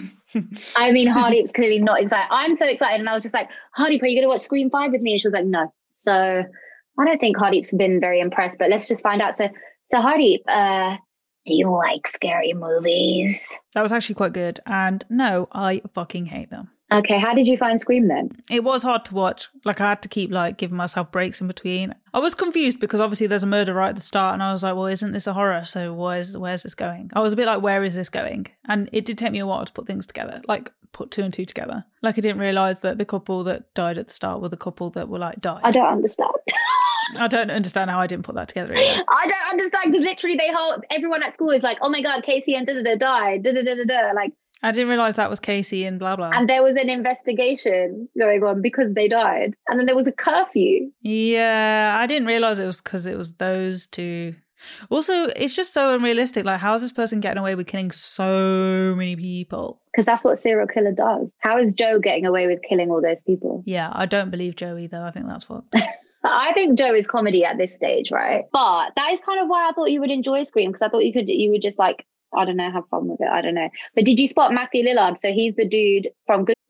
Speaker 4: I mean, Hardy's clearly not excited. I'm so excited, and I was just like, Hardy, are you going to watch Scream 5 with me? And she was like, no. So I don't think Hardy's been very impressed, but let's just find out. So Hardy, do you like scary movies?
Speaker 5: That was actually quite good. And no, I fucking hate them.
Speaker 4: Okay, how did you find Scream then?
Speaker 5: It was hard to watch. Like, I had to keep like giving myself breaks in between. I was confused because obviously there's a murder right at the start, and I was like, well, isn't this a horror? So where's this going? I was a bit like, where is this going? And it did take me a while to put things together, like put 2 and 2 together. Like, I didn't realise that the couple that died at the start were the couple that were like died.
Speaker 4: I don't understand.
Speaker 5: I don't understand how I didn't put that together either.
Speaker 4: I don't understand because literally everyone at school is like, oh my God, Casey and da-da-da died, da-da-da-da-da. Like,
Speaker 5: I didn't realise that was Casey and blah, blah.
Speaker 4: And there was an investigation going on because they died. And then there was a curfew.
Speaker 5: Yeah, I didn't realise it was because it was those 2. Also, it's just so unrealistic. Like, how is this person getting away with killing so many people?
Speaker 4: Because that's what serial killer does. How is Joe getting away with killing all those people?
Speaker 5: Yeah, I don't believe Joe either. I think that's fucked.
Speaker 4: I think Joe is comedy at this stage, right? But that is kind of why I thought you would enjoy Scream, because I thought you would just like, I don't know, have fun with it. I don't know. But did you spot Matthew Lillard? So he's the dude from Good.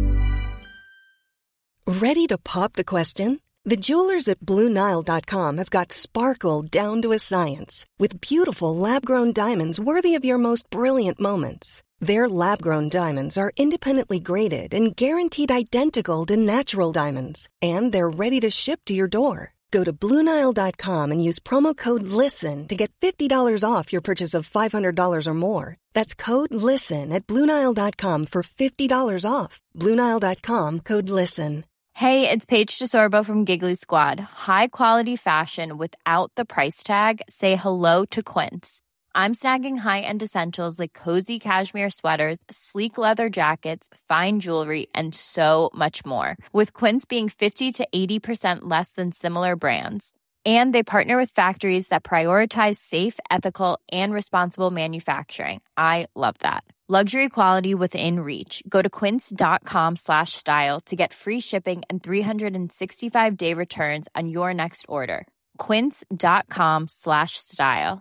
Speaker 6: Ready to pop the question? The jewelers at BlueNile.com have got sparkle down to a science with beautiful lab-grown diamonds worthy of your most brilliant moments. Their lab-grown diamonds are independently graded and guaranteed identical to natural diamonds. And they're ready to ship to your door. Go to BlueNile.com and use promo code LISTEN to get $50 off your purchase of $500 or more. That's code LISTEN at BlueNile.com for $50 off. BlueNile.com, code LISTEN.
Speaker 7: Hey, it's Paige DeSorbo from Giggly Squad. High quality fashion without the price tag. Say hello to Quince. I'm snagging high-end essentials like cozy cashmere sweaters, sleek leather jackets, fine jewelry, and so much more. With Quince being 50 to 80% less than similar brands. And they partner with factories that prioritize safe, ethical, and responsible manufacturing. I love that. Luxury quality within reach. Go to quince.com/style to get free shipping and 365-day returns on your next order. Quince.com/style.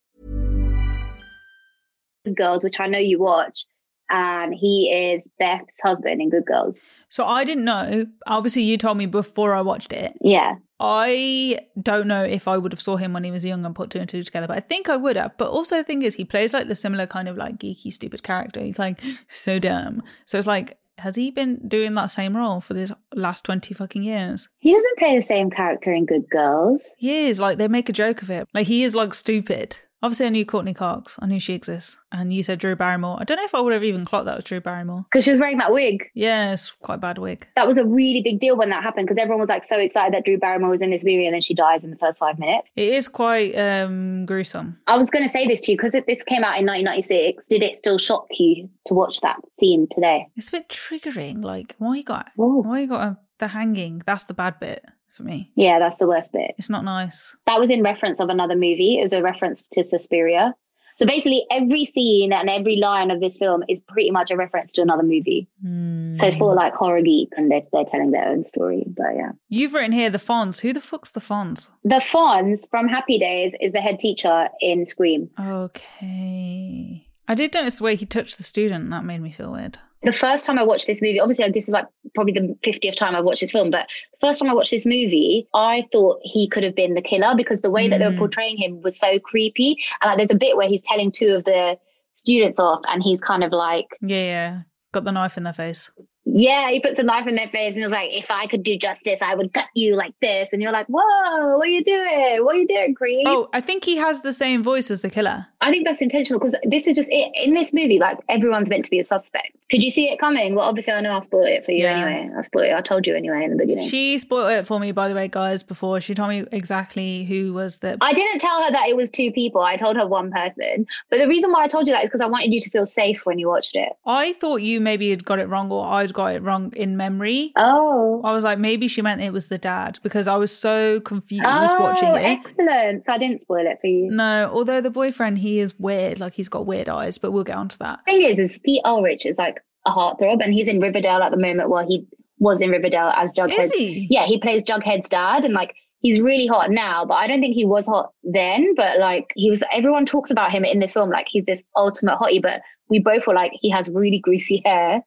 Speaker 4: Good Girls, which I know you watch, and he is Beth's husband in Good Girls.
Speaker 5: So I didn't know. Obviously, you told me before I watched it.
Speaker 4: Yeah.
Speaker 5: I don't know if I would have saw him when he was young and put two and two together, but I think I would have. But also the thing is, he plays like the similar kind of like geeky, stupid character. He's like so dumb. So it's like, has he been doing that same role for this last 20 fucking years?
Speaker 4: He doesn't play the same character in Good Girls.
Speaker 5: He is, like, they make a joke of it. Like, he is like stupid. Obviously, I knew Courtney Cox. I knew she exists. And you said Drew Barrymore. I don't know if I would have even clocked that was Drew Barrymore.
Speaker 4: Because she was wearing that wig.
Speaker 5: Yeah, it's quite a bad wig.
Speaker 4: That was a really big deal when that happened, because everyone was like so excited that Drew Barrymore was in this movie, and then she dies in the first 5 minutes.
Speaker 5: It is quite gruesome.
Speaker 4: I was going to say this to you, because this came out in 1996. Did it still shock you to watch that scene today?
Speaker 5: It's a bit triggering. Like, why you got
Speaker 4: Ooh.
Speaker 5: the hanging? That's the bad bit for me.
Speaker 4: Yeah, that's the worst bit.
Speaker 5: It's not nice.
Speaker 4: That was in reference of another movie. It was a reference to Suspiria. So basically every scene and every line of this film is pretty much a reference to another movie. So it's for like horror geeks, and they're telling their own story. But yeah.
Speaker 5: You've written here the Fonz. Who the fuck's the Fonz?
Speaker 4: The Fonz from Happy Days is the head teacher in Scream.
Speaker 5: Okay. I did notice the way he touched the student. That made me feel weird.
Speaker 4: The first time I watched this movie, obviously this is like probably the 50th time I watched this film, but the first time I watched this movie, I thought he could have been the killer, because the way that they were portraying him was so creepy. And like, there's a bit where he's telling two of the students off, and he's kind of like...
Speaker 5: Yeah. Got the knife in their face.
Speaker 4: Yeah, he puts a knife in their face and he's like, if I could do justice, I would cut you like this. And you're like, whoa, what are you doing? What are you doing, Creed?
Speaker 5: Oh, I think he has the same voice as the killer.
Speaker 4: I think that's intentional, because this is just it. In this movie, like, everyone's meant to be a suspect. Could you see it coming? Well, obviously, I know I spoiled it for you anyway. I told you anyway in the beginning.
Speaker 5: She spoiled it for me, by the way, guys, before. She told me exactly who was the...
Speaker 4: I didn't tell her that it was two people. I told her one person. But the reason why I told you that is because I wanted you to feel safe when you watched it.
Speaker 5: I thought you maybe had got it wrong, or I'd got it wrong in memory.
Speaker 4: Oh.
Speaker 5: I was like, maybe she meant it was the dad, because I was so confused watching it.
Speaker 4: Excellent. So I didn't spoil it for you.
Speaker 5: No, although the boyfriend, he is weird. Like, he's got weird eyes, but we'll get onto that.
Speaker 4: The thing is Pete Ulrich is like a heartthrob, and he's in Riverdale at the moment. Well, he was in Riverdale as Jughead.
Speaker 5: Is he?
Speaker 4: Yeah, he plays Jughead's dad, and like, he's really hot now, but I don't think he was hot then. But like, everyone talks about him in this film like he's this ultimate hottie, but we both were like, he has really greasy hair.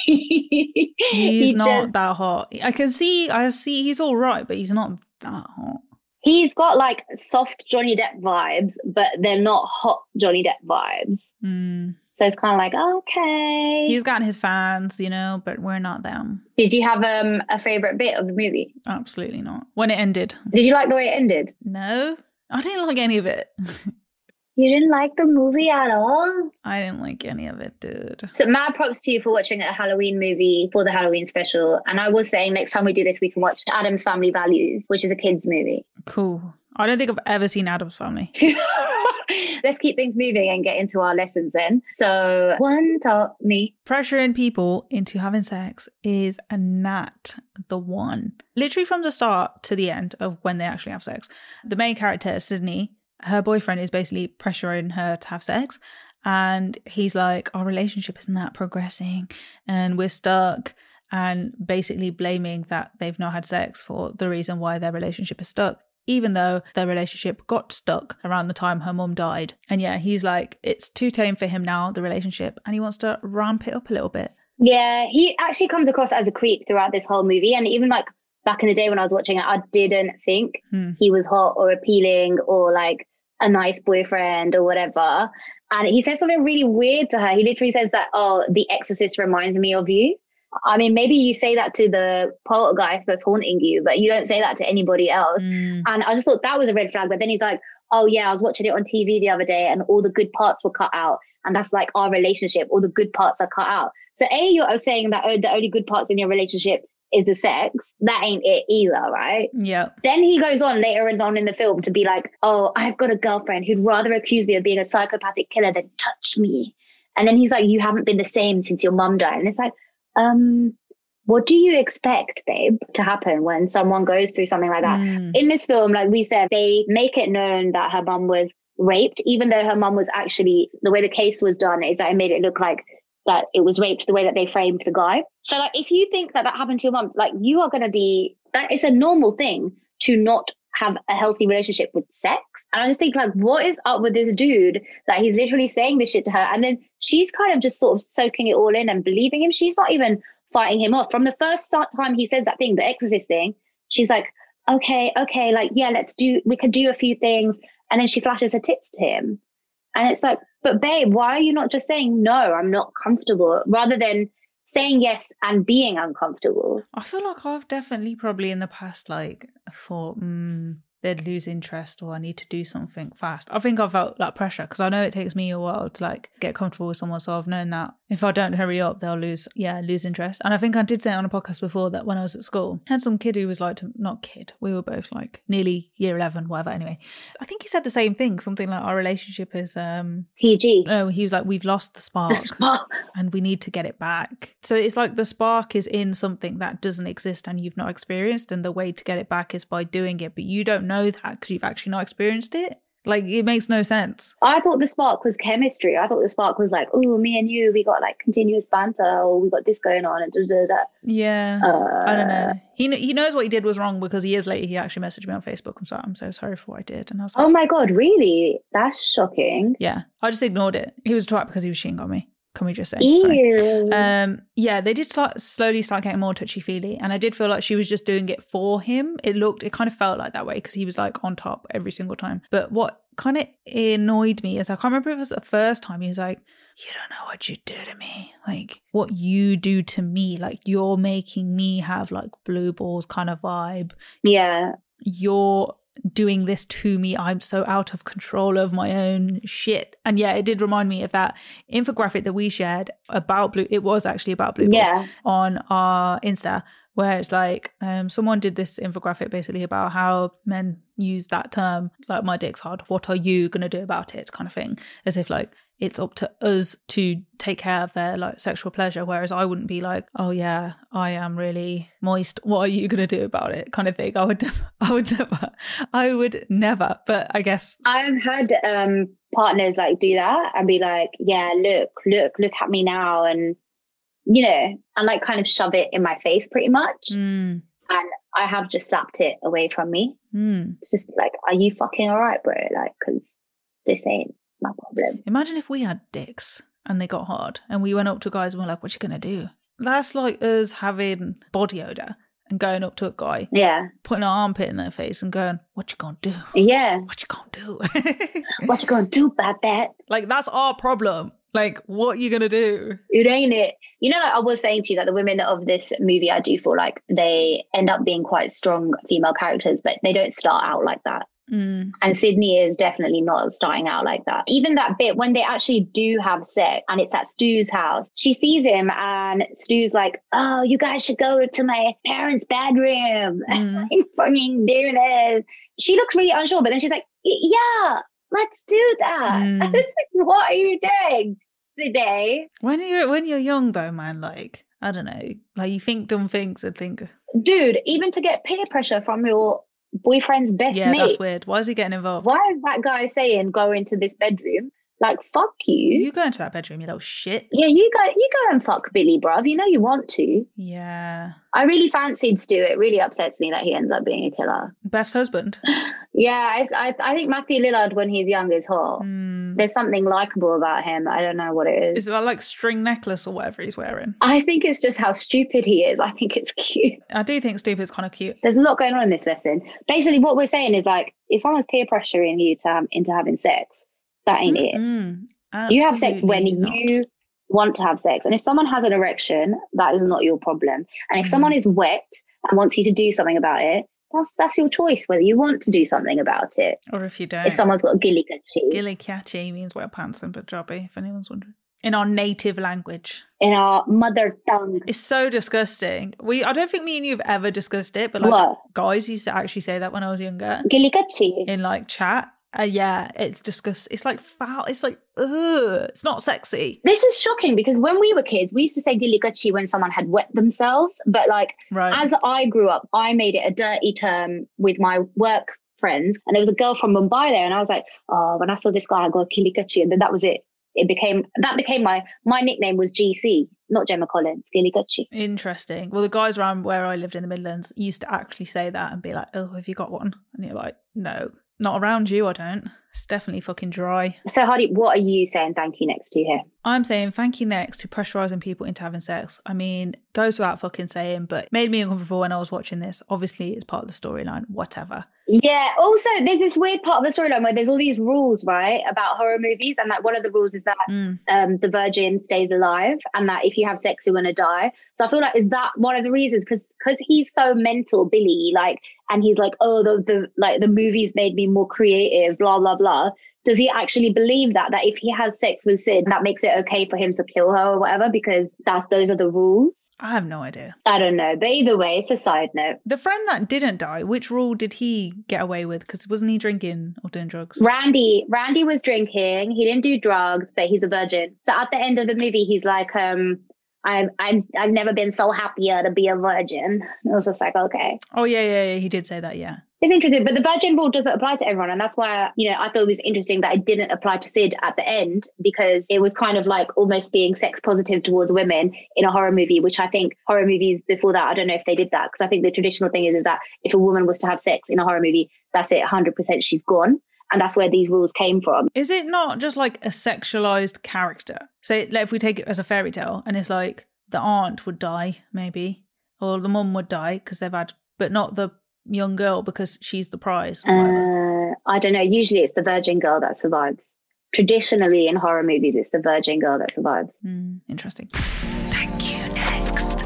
Speaker 5: He's not that hot. I see he's all right, but he's not that hot.
Speaker 4: He's got like soft Johnny Depp vibes, but they're not hot Johnny Depp vibes. So it's kind of like, okay.
Speaker 5: He's got his fans, but we're not them.
Speaker 4: Did you have a favourite bit of the movie?
Speaker 5: Absolutely not. When it ended.
Speaker 4: Did you like the way it ended?
Speaker 5: No, I didn't like any of it.
Speaker 4: You didn't like the movie at all?
Speaker 5: I didn't like any of it, dude.
Speaker 4: So mad props to you for watching a Halloween movie for the Halloween special. And I was saying next time we do this, we can watch Addams Family Values, which is a kid's movie.
Speaker 5: Cool. I don't think I've ever seen Addams Family.
Speaker 4: Let's keep things moving and get into our lessons then. So one taught me.
Speaker 5: Pressuring people into having sex is not the one. Literally from the start to the end of when they actually have sex. The main character, Sydney, her boyfriend is basically pressuring her to have sex. And he's like, our relationship isn't that progressing and we're stuck. And basically blaming that they've not had sex for the reason why their relationship is stuck, even though their relationship got stuck around the time her mum died. And yeah, he's like, it's too tame for him now, the relationship, and he wants to ramp it up a little bit.
Speaker 4: Yeah, he actually comes across as a creep throughout this whole movie. And even like back in the day when I was watching it, I didn't think he was hot or appealing or like a nice boyfriend or whatever. And he said something really weird to her. He literally says that, oh, The Exorcist reminds me of you. I mean, maybe you say that to the poltergeist that's haunting you, but you don't say that to anybody else. And I just thought that was a red flag. But then he's like, oh yeah, I was watching it on TV the other day and all the good parts were cut out. And that's like our relationship. All the good parts are cut out. So A, you're saying that the only good parts in your relationship is the sex, that ain't it either, right?
Speaker 5: Yeah.
Speaker 4: Then he goes on later on in the film to be like, oh, I've got a girlfriend who'd rather accuse me of being a psychopathic killer than touch me. And then he's like, you haven't been the same since your mum died. And it's like, what do you expect, babe, to happen when someone goes through something like that? In this film, like we said, they make it known that her mum was raped, even though her mum was actually, the way the case was done is that it made it look like that it was raped the way that they framed the guy. So like, if you think that that happened to your mum, like you are going to be, that is a normal thing to not have a healthy relationship with sex. And I just think like, what is up with this dude that he's literally saying this shit to her? And then she's kind of just sort of soaking it all in and believing him. She's not even fighting him off. From the first time he says that thing, the exorcist thing, she's like, okay, like, yeah, we could do a few things. And then she flashes her tits to him. And it's like, but babe, why are you not just saying, no, I'm not comfortable, rather than saying yes and being uncomfortable?
Speaker 5: I feel like I've definitely probably in the past like thought, they'd lose interest or I need to do something fast. I think I felt that pressure because I know it takes me a while to like get comfortable with someone. So I've known that if I don't hurry up, they'll lose interest. And I think I did say it on a podcast before that when I was at school, I had some kid who was like, not kid, we were both like nearly year 11, whatever. Anyway, I think he said the same thing, something like our relationship is
Speaker 4: PG.
Speaker 5: No, he was like, we've lost the spark and we need to get it back. So it's like the spark is in something that doesn't exist and you've not experienced, and the way to get it back is by doing it, but you don't know that because you've actually not experienced it. Like, it makes no sense. I
Speaker 4: thought the spark was chemistry. I thought the spark was like, oh, me and you, we got like continuous banter, or we got this going on and da.
Speaker 5: Yeah, I don't know. He knows what he did was wrong because years later he actually messaged me on Facebook. I'm so sorry for what I did. And I was like,
Speaker 4: oh my God, really? That's shocking.
Speaker 5: Yeah, I just ignored it. He was a twat because he was cheating on me. Can we just say?
Speaker 4: Ew.
Speaker 5: Yeah, they did slowly start getting more touchy-feely, and I did feel like she was just doing it for him. It kind of felt like that way because he was like on top every single time. But what kind of annoyed me is I can't remember if it was the first time he was like, you don't know what you do to me, like what you do to me, like you're making me have like blue balls kind of vibe.
Speaker 4: Yeah,
Speaker 5: you're doing this to me, I'm so out of control of my own shit. And yeah, it did remind me of that infographic that we shared about it was actually about blue balls on our Insta, where it's like someone did this infographic basically about how men use that term, like my dick's hard, what are you gonna do about it, kind of thing, as if like it's up to us to take care of their like sexual pleasure, whereas I wouldn't be like, oh yeah, I am really moist, what are you gonna do about it, kind of thing. I would never. But I guess
Speaker 4: I've had partners like do that and be like, yeah, look at me now, and you know, and like kind of shove it in my face pretty much. And I have just slapped it away from me. It's just like, are you fucking all right, bro? Like, because this ain't my problem.
Speaker 5: Imagine if we had dicks and they got hard and we went up to guys and we're like, what you gonna do? That's like us having body odor and going up to a guy, putting an armpit in their face and going, what you gonna do?
Speaker 4: Yeah,
Speaker 5: what you gonna do?
Speaker 4: What you gonna do about that?
Speaker 5: Like, that's our problem. Like, what you gonna do?
Speaker 4: It ain't it. You know, like I was saying to you that the women of this movie, I do feel like they end up being quite strong female characters, but they don't start out like that. And Sydney is definitely not starting out like that. Even that bit when they actually do have sex and it's at Stu's house, she sees him and Stu's like, oh, you guys should go to my parents' bedroom. I'm fucking doing it. She looks really unsure, but then she's like, yeah, let's do that. It's like, what are you doing today?
Speaker 5: When you're young though, man, like, I don't know, like you think dumb things and think,
Speaker 4: dude, even to get peer pressure from your boyfriend's best mate.
Speaker 5: Yeah, that's weird. Why is he getting involved?
Speaker 4: Why is that guy saying go into this bedroom? Like, fuck you.
Speaker 5: You go into that bedroom, you little shit.
Speaker 4: Yeah, you go and fuck Billy, bruv. You know you want to.
Speaker 5: Yeah.
Speaker 4: I really fancied Stu. It really upsets me that he ends up being a killer.
Speaker 5: Beth's husband.
Speaker 4: Yeah, I think Matthew Lillard when he's young is hot. There's something likable about him. I don't know what it is.
Speaker 5: Is it that like string necklace or whatever he's wearing?
Speaker 4: I think it's just how stupid he is. I think it's cute.
Speaker 5: I do think stupid's kind of cute.
Speaker 4: There's a lot going on in this lesson. Basically, what we're saying is like, if someone's peer pressuring you into having sex, that ain't it. You have sex when you want to have sex. And if someone has an erection, that is not your problem. And if someone is wet and wants you to do something about it, that's your choice, whether you want to do something about it.
Speaker 5: Or if you don't.
Speaker 4: If someone's got gilly catchy.
Speaker 5: Gilly catchy means wet pants in Punjabi, if anyone's wondering. In our native language.
Speaker 4: In our mother tongue.
Speaker 5: It's so disgusting. I don't think me and you have ever discussed it, but like
Speaker 4: what?
Speaker 5: Guys used to actually say that when I was younger.
Speaker 4: Gilikachi.
Speaker 5: In like chat. Yeah, it's disgusting. It's like foul. It's like, ugh. It's not sexy.
Speaker 4: This is shocking because when we were kids, we used to say gilikachi when someone had wet themselves. But like, as I grew up, I made it a dirty term with my work friends. And there was a girl from Mumbai there. And I was like, oh, when I saw this guy, I got gilikachi. And then that was it. That became my nickname was GC, not Gemma Collins, Gilikachi.
Speaker 5: Interesting. Well, the guys around where I lived in the Midlands used to actually say that and be like, oh, have you got one? And you're like, no, not around you, I don't. It's definitely fucking dry.
Speaker 4: So Hardy, what are you saying thank you next to here?
Speaker 5: I'm saying thank you next to pressurising people into having sex. I mean, goes without fucking saying, but made me uncomfortable when I was watching this. Obviously, it's part of the storyline, whatever.
Speaker 4: Yeah, also, there's this weird part of the storyline where there's all these rules, right, about horror movies. And like one of the rules is that the virgin stays alive and that if you have sex, you're going to die. So I feel like, is that one of the reasons? Because he's so mental, Billy, like, and he's like, oh, the movies made me more creative, blah, blah, blah. Does he actually believe that if he has sex with Sid, that makes it okay for him to kill her or whatever? Because those are the rules.
Speaker 5: I have no idea.
Speaker 4: I don't know. But either way, it's a side note.
Speaker 5: The friend that didn't die, which rule did he get away with? Because wasn't he drinking or doing drugs?
Speaker 4: Randy was drinking. He didn't do drugs, but he's a virgin. So at the end of the movie, he's like, I've never been so happier to be a virgin. I was just like, okay.
Speaker 5: Oh, yeah. He did say that, yeah.
Speaker 4: It's interesting, but the virgin rule doesn't apply to everyone. And that's why, I thought it was interesting that it didn't apply to Sid at the end, because it was kind of like almost being sex positive towards women in a horror movie, which I think horror movies before that, I don't know if they did that, because I think the traditional thing is that if a woman was to have sex in a horror movie, that's it, 100% she's gone. And that's where these rules came from.
Speaker 5: Is it not just like a sexualized character? So like if we take it as a fairy tale and it's like the aunt would die, maybe, or the mum would die because they've had, but not the young girl because she's the prize.
Speaker 4: I don't know. Usually it's the virgin girl that survives. Traditionally in horror movies, it's the virgin girl that survives.
Speaker 5: Interesting.
Speaker 3: Thank you next.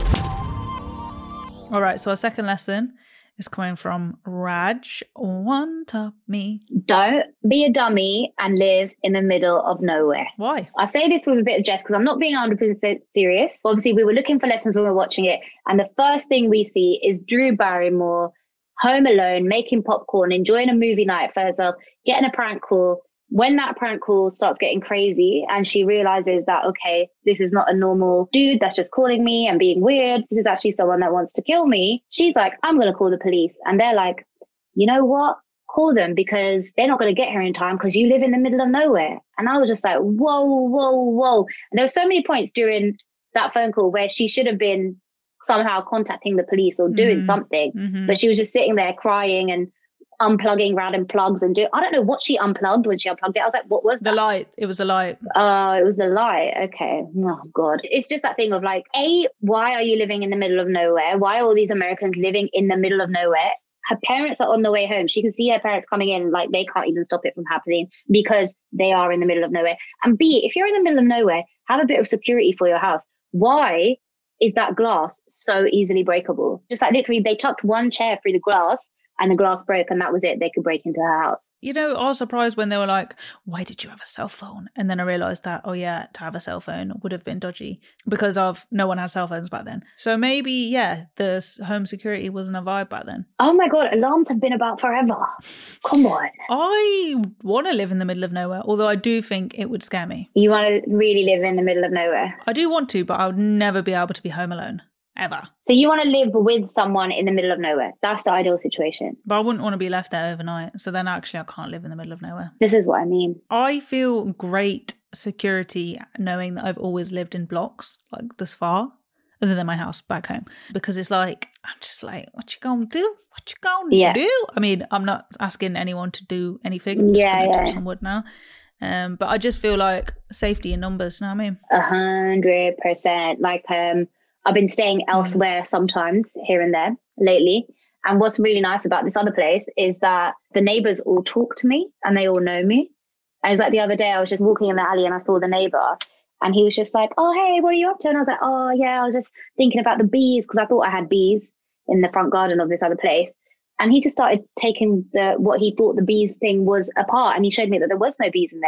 Speaker 5: All right. So our second lesson is coming from Raj. One top me.
Speaker 4: Don't be a dummy and live in the middle of nowhere.
Speaker 5: Why?
Speaker 4: I say this with a bit of jest because I'm not being 100% serious. Obviously, we were looking for lessons when we were watching it. And the first thing we see is Drew Barrymore home alone, making popcorn, enjoying a movie night for herself, getting a prank call. When that prank call starts getting crazy and she realizes that, okay, this is not a normal dude that's just calling me and being weird. This is actually someone that wants to kill me. She's like, I'm going to call the police. And they're like, you know what? Call them because they're not going to get here in time because you live in the middle of nowhere. And I was just like, whoa. And there were so many points during that phone call where she should have been somehow contacting the police or doing something. But she was just sitting there crying and unplugging random plugs and I don't know what she unplugged when she unplugged it. I was like, what was that?
Speaker 5: The light. It was a light.
Speaker 4: Oh, it was the light. Okay. Oh, God. It's just that thing of like, why are you living in the middle of nowhere? Why are all these Americans living in the middle of nowhere? Her parents are on the way home. She can see her parents coming in, like they can't even stop it from happening because they are in the middle of nowhere. And B, if you're in the middle of nowhere, have a bit of security for your house. Why is that glass so easily breakable? Just like literally they chucked one chair through the glass and the glass broke and that was it. They could break into her house.
Speaker 5: You know, I was surprised when they were like, why did you have a cell phone? And then I realised that, oh yeah, to have a cell phone would have been dodgy because no one had cell phones back then. So maybe, yeah, the home security wasn't a vibe back then.
Speaker 4: Oh my God, alarms have been about forever. Come on.
Speaker 5: I want to live in the middle of nowhere, although I do think it would scare me.
Speaker 4: You want to really live in the middle of nowhere?
Speaker 5: I do want to, but I would never be able to be home alone. Ever.
Speaker 4: So you want to live with someone in the middle of nowhere. That's the ideal situation.
Speaker 5: But I wouldn't want to be left there overnight. So then actually I can't live in the middle of nowhere.
Speaker 4: This is what I mean.
Speaker 5: I feel great security knowing that I've always lived in blocks like this far, other than my house back home. Because it's like, I'm just like, what you gonna do? What you gonna do? I mean, I'm not asking anyone to do anything. I'm just gonna touch some wood now. But I just feel like safety in numbers, you know what I mean?
Speaker 4: 100%. Like, I've been staying elsewhere sometimes here and there lately. And what's really nice about this other place is that the neighbors all talk to me and they all know me. And it's like the other day I was just walking in the alley and I saw the neighbor and he was just like, oh, hey, what are you up to? And I was like, oh, yeah, I was just thinking about the bees because I thought I had bees in the front garden of this other place. And he just started taking what he thought the bees thing was apart. And he showed me that there was no bees in there.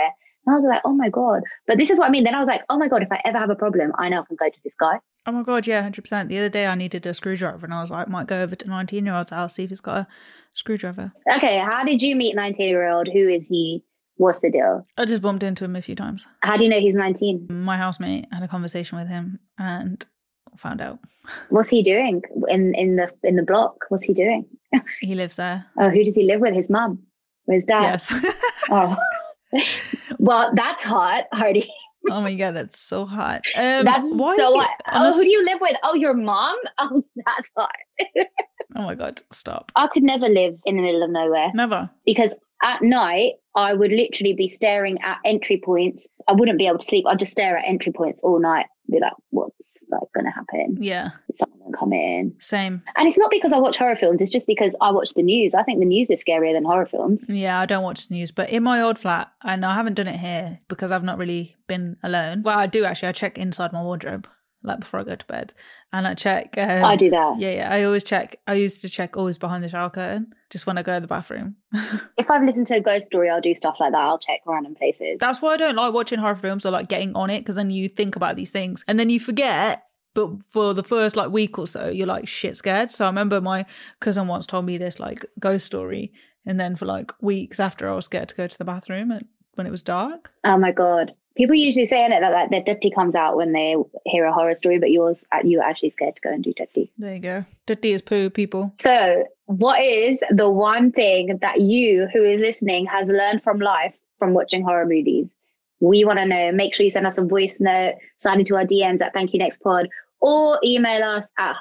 Speaker 4: And I was like, oh my God. But this is what I mean. Then I was like, oh my God, if I ever have a problem, I know I can go to this guy.
Speaker 5: Oh my God, yeah, 100%. The other day I needed a screwdriver and I was like, might go over to 19-year-old's house, see if he's got a screwdriver.
Speaker 4: Okay, how did you meet 19-year-old? Who is he? What's the deal?
Speaker 5: I just bumped into him a few times.
Speaker 4: How do you know he's 19?
Speaker 5: My housemate had a conversation with him and found out.
Speaker 4: What's he doing in the block? What's he doing?
Speaker 5: He lives there.
Speaker 4: Oh, who does he live with? His mum? Or his dad?
Speaker 5: Yes.
Speaker 4: Oh. Well, that's hot, Hardy.
Speaker 5: Oh my God, that's so hot.
Speaker 4: That's so hot. Oh, who do you live with? Oh, your mom? Oh, that's hot.
Speaker 5: Oh my God, stop.
Speaker 4: I could never live in the middle of nowhere.
Speaker 5: Never.
Speaker 4: Because at night, I would literally be staring at entry points. I wouldn't be able to sleep. I'd just stare at entry points all night. Be like, what's like going to happen?
Speaker 5: Yeah.
Speaker 4: Is someone going to come in?
Speaker 5: Same.
Speaker 4: And it's not because I watch horror films. It's just because I watch the news. I think the news is scarier than horror films.
Speaker 5: Yeah, I don't watch the news. But in my old flat, and I haven't done it here because I've not really been alone. Well, I do actually. I check inside my wardrobe, like before I go to bed. And I check.
Speaker 4: I do that.
Speaker 5: Yeah. I always check. I used to check always behind the shower curtain, just when I go to the bathroom.
Speaker 4: If I've listened to a ghost story, I'll do stuff like that. I'll check random places.
Speaker 5: That's why I don't like watching horror films or like getting on it, because then you think about these things and then you forget. But for the first like week or so, you're like shit scared. So I remember my cousin once told me this like ghost story. And then for like weeks after, I was scared to go to the bathroom when it was dark.
Speaker 4: Oh my God. People usually say in it that like their dirty comes out when they hear a horror story, but you're actually scared to go and do dirty.
Speaker 5: There you go. Dirty is poo, people.
Speaker 4: So what is the one thing that you, who is listening, has learned from life from watching horror movies? We want to know. Make sure you send us a voice note, sign into our DMs at ThankYouNextPod, or email us at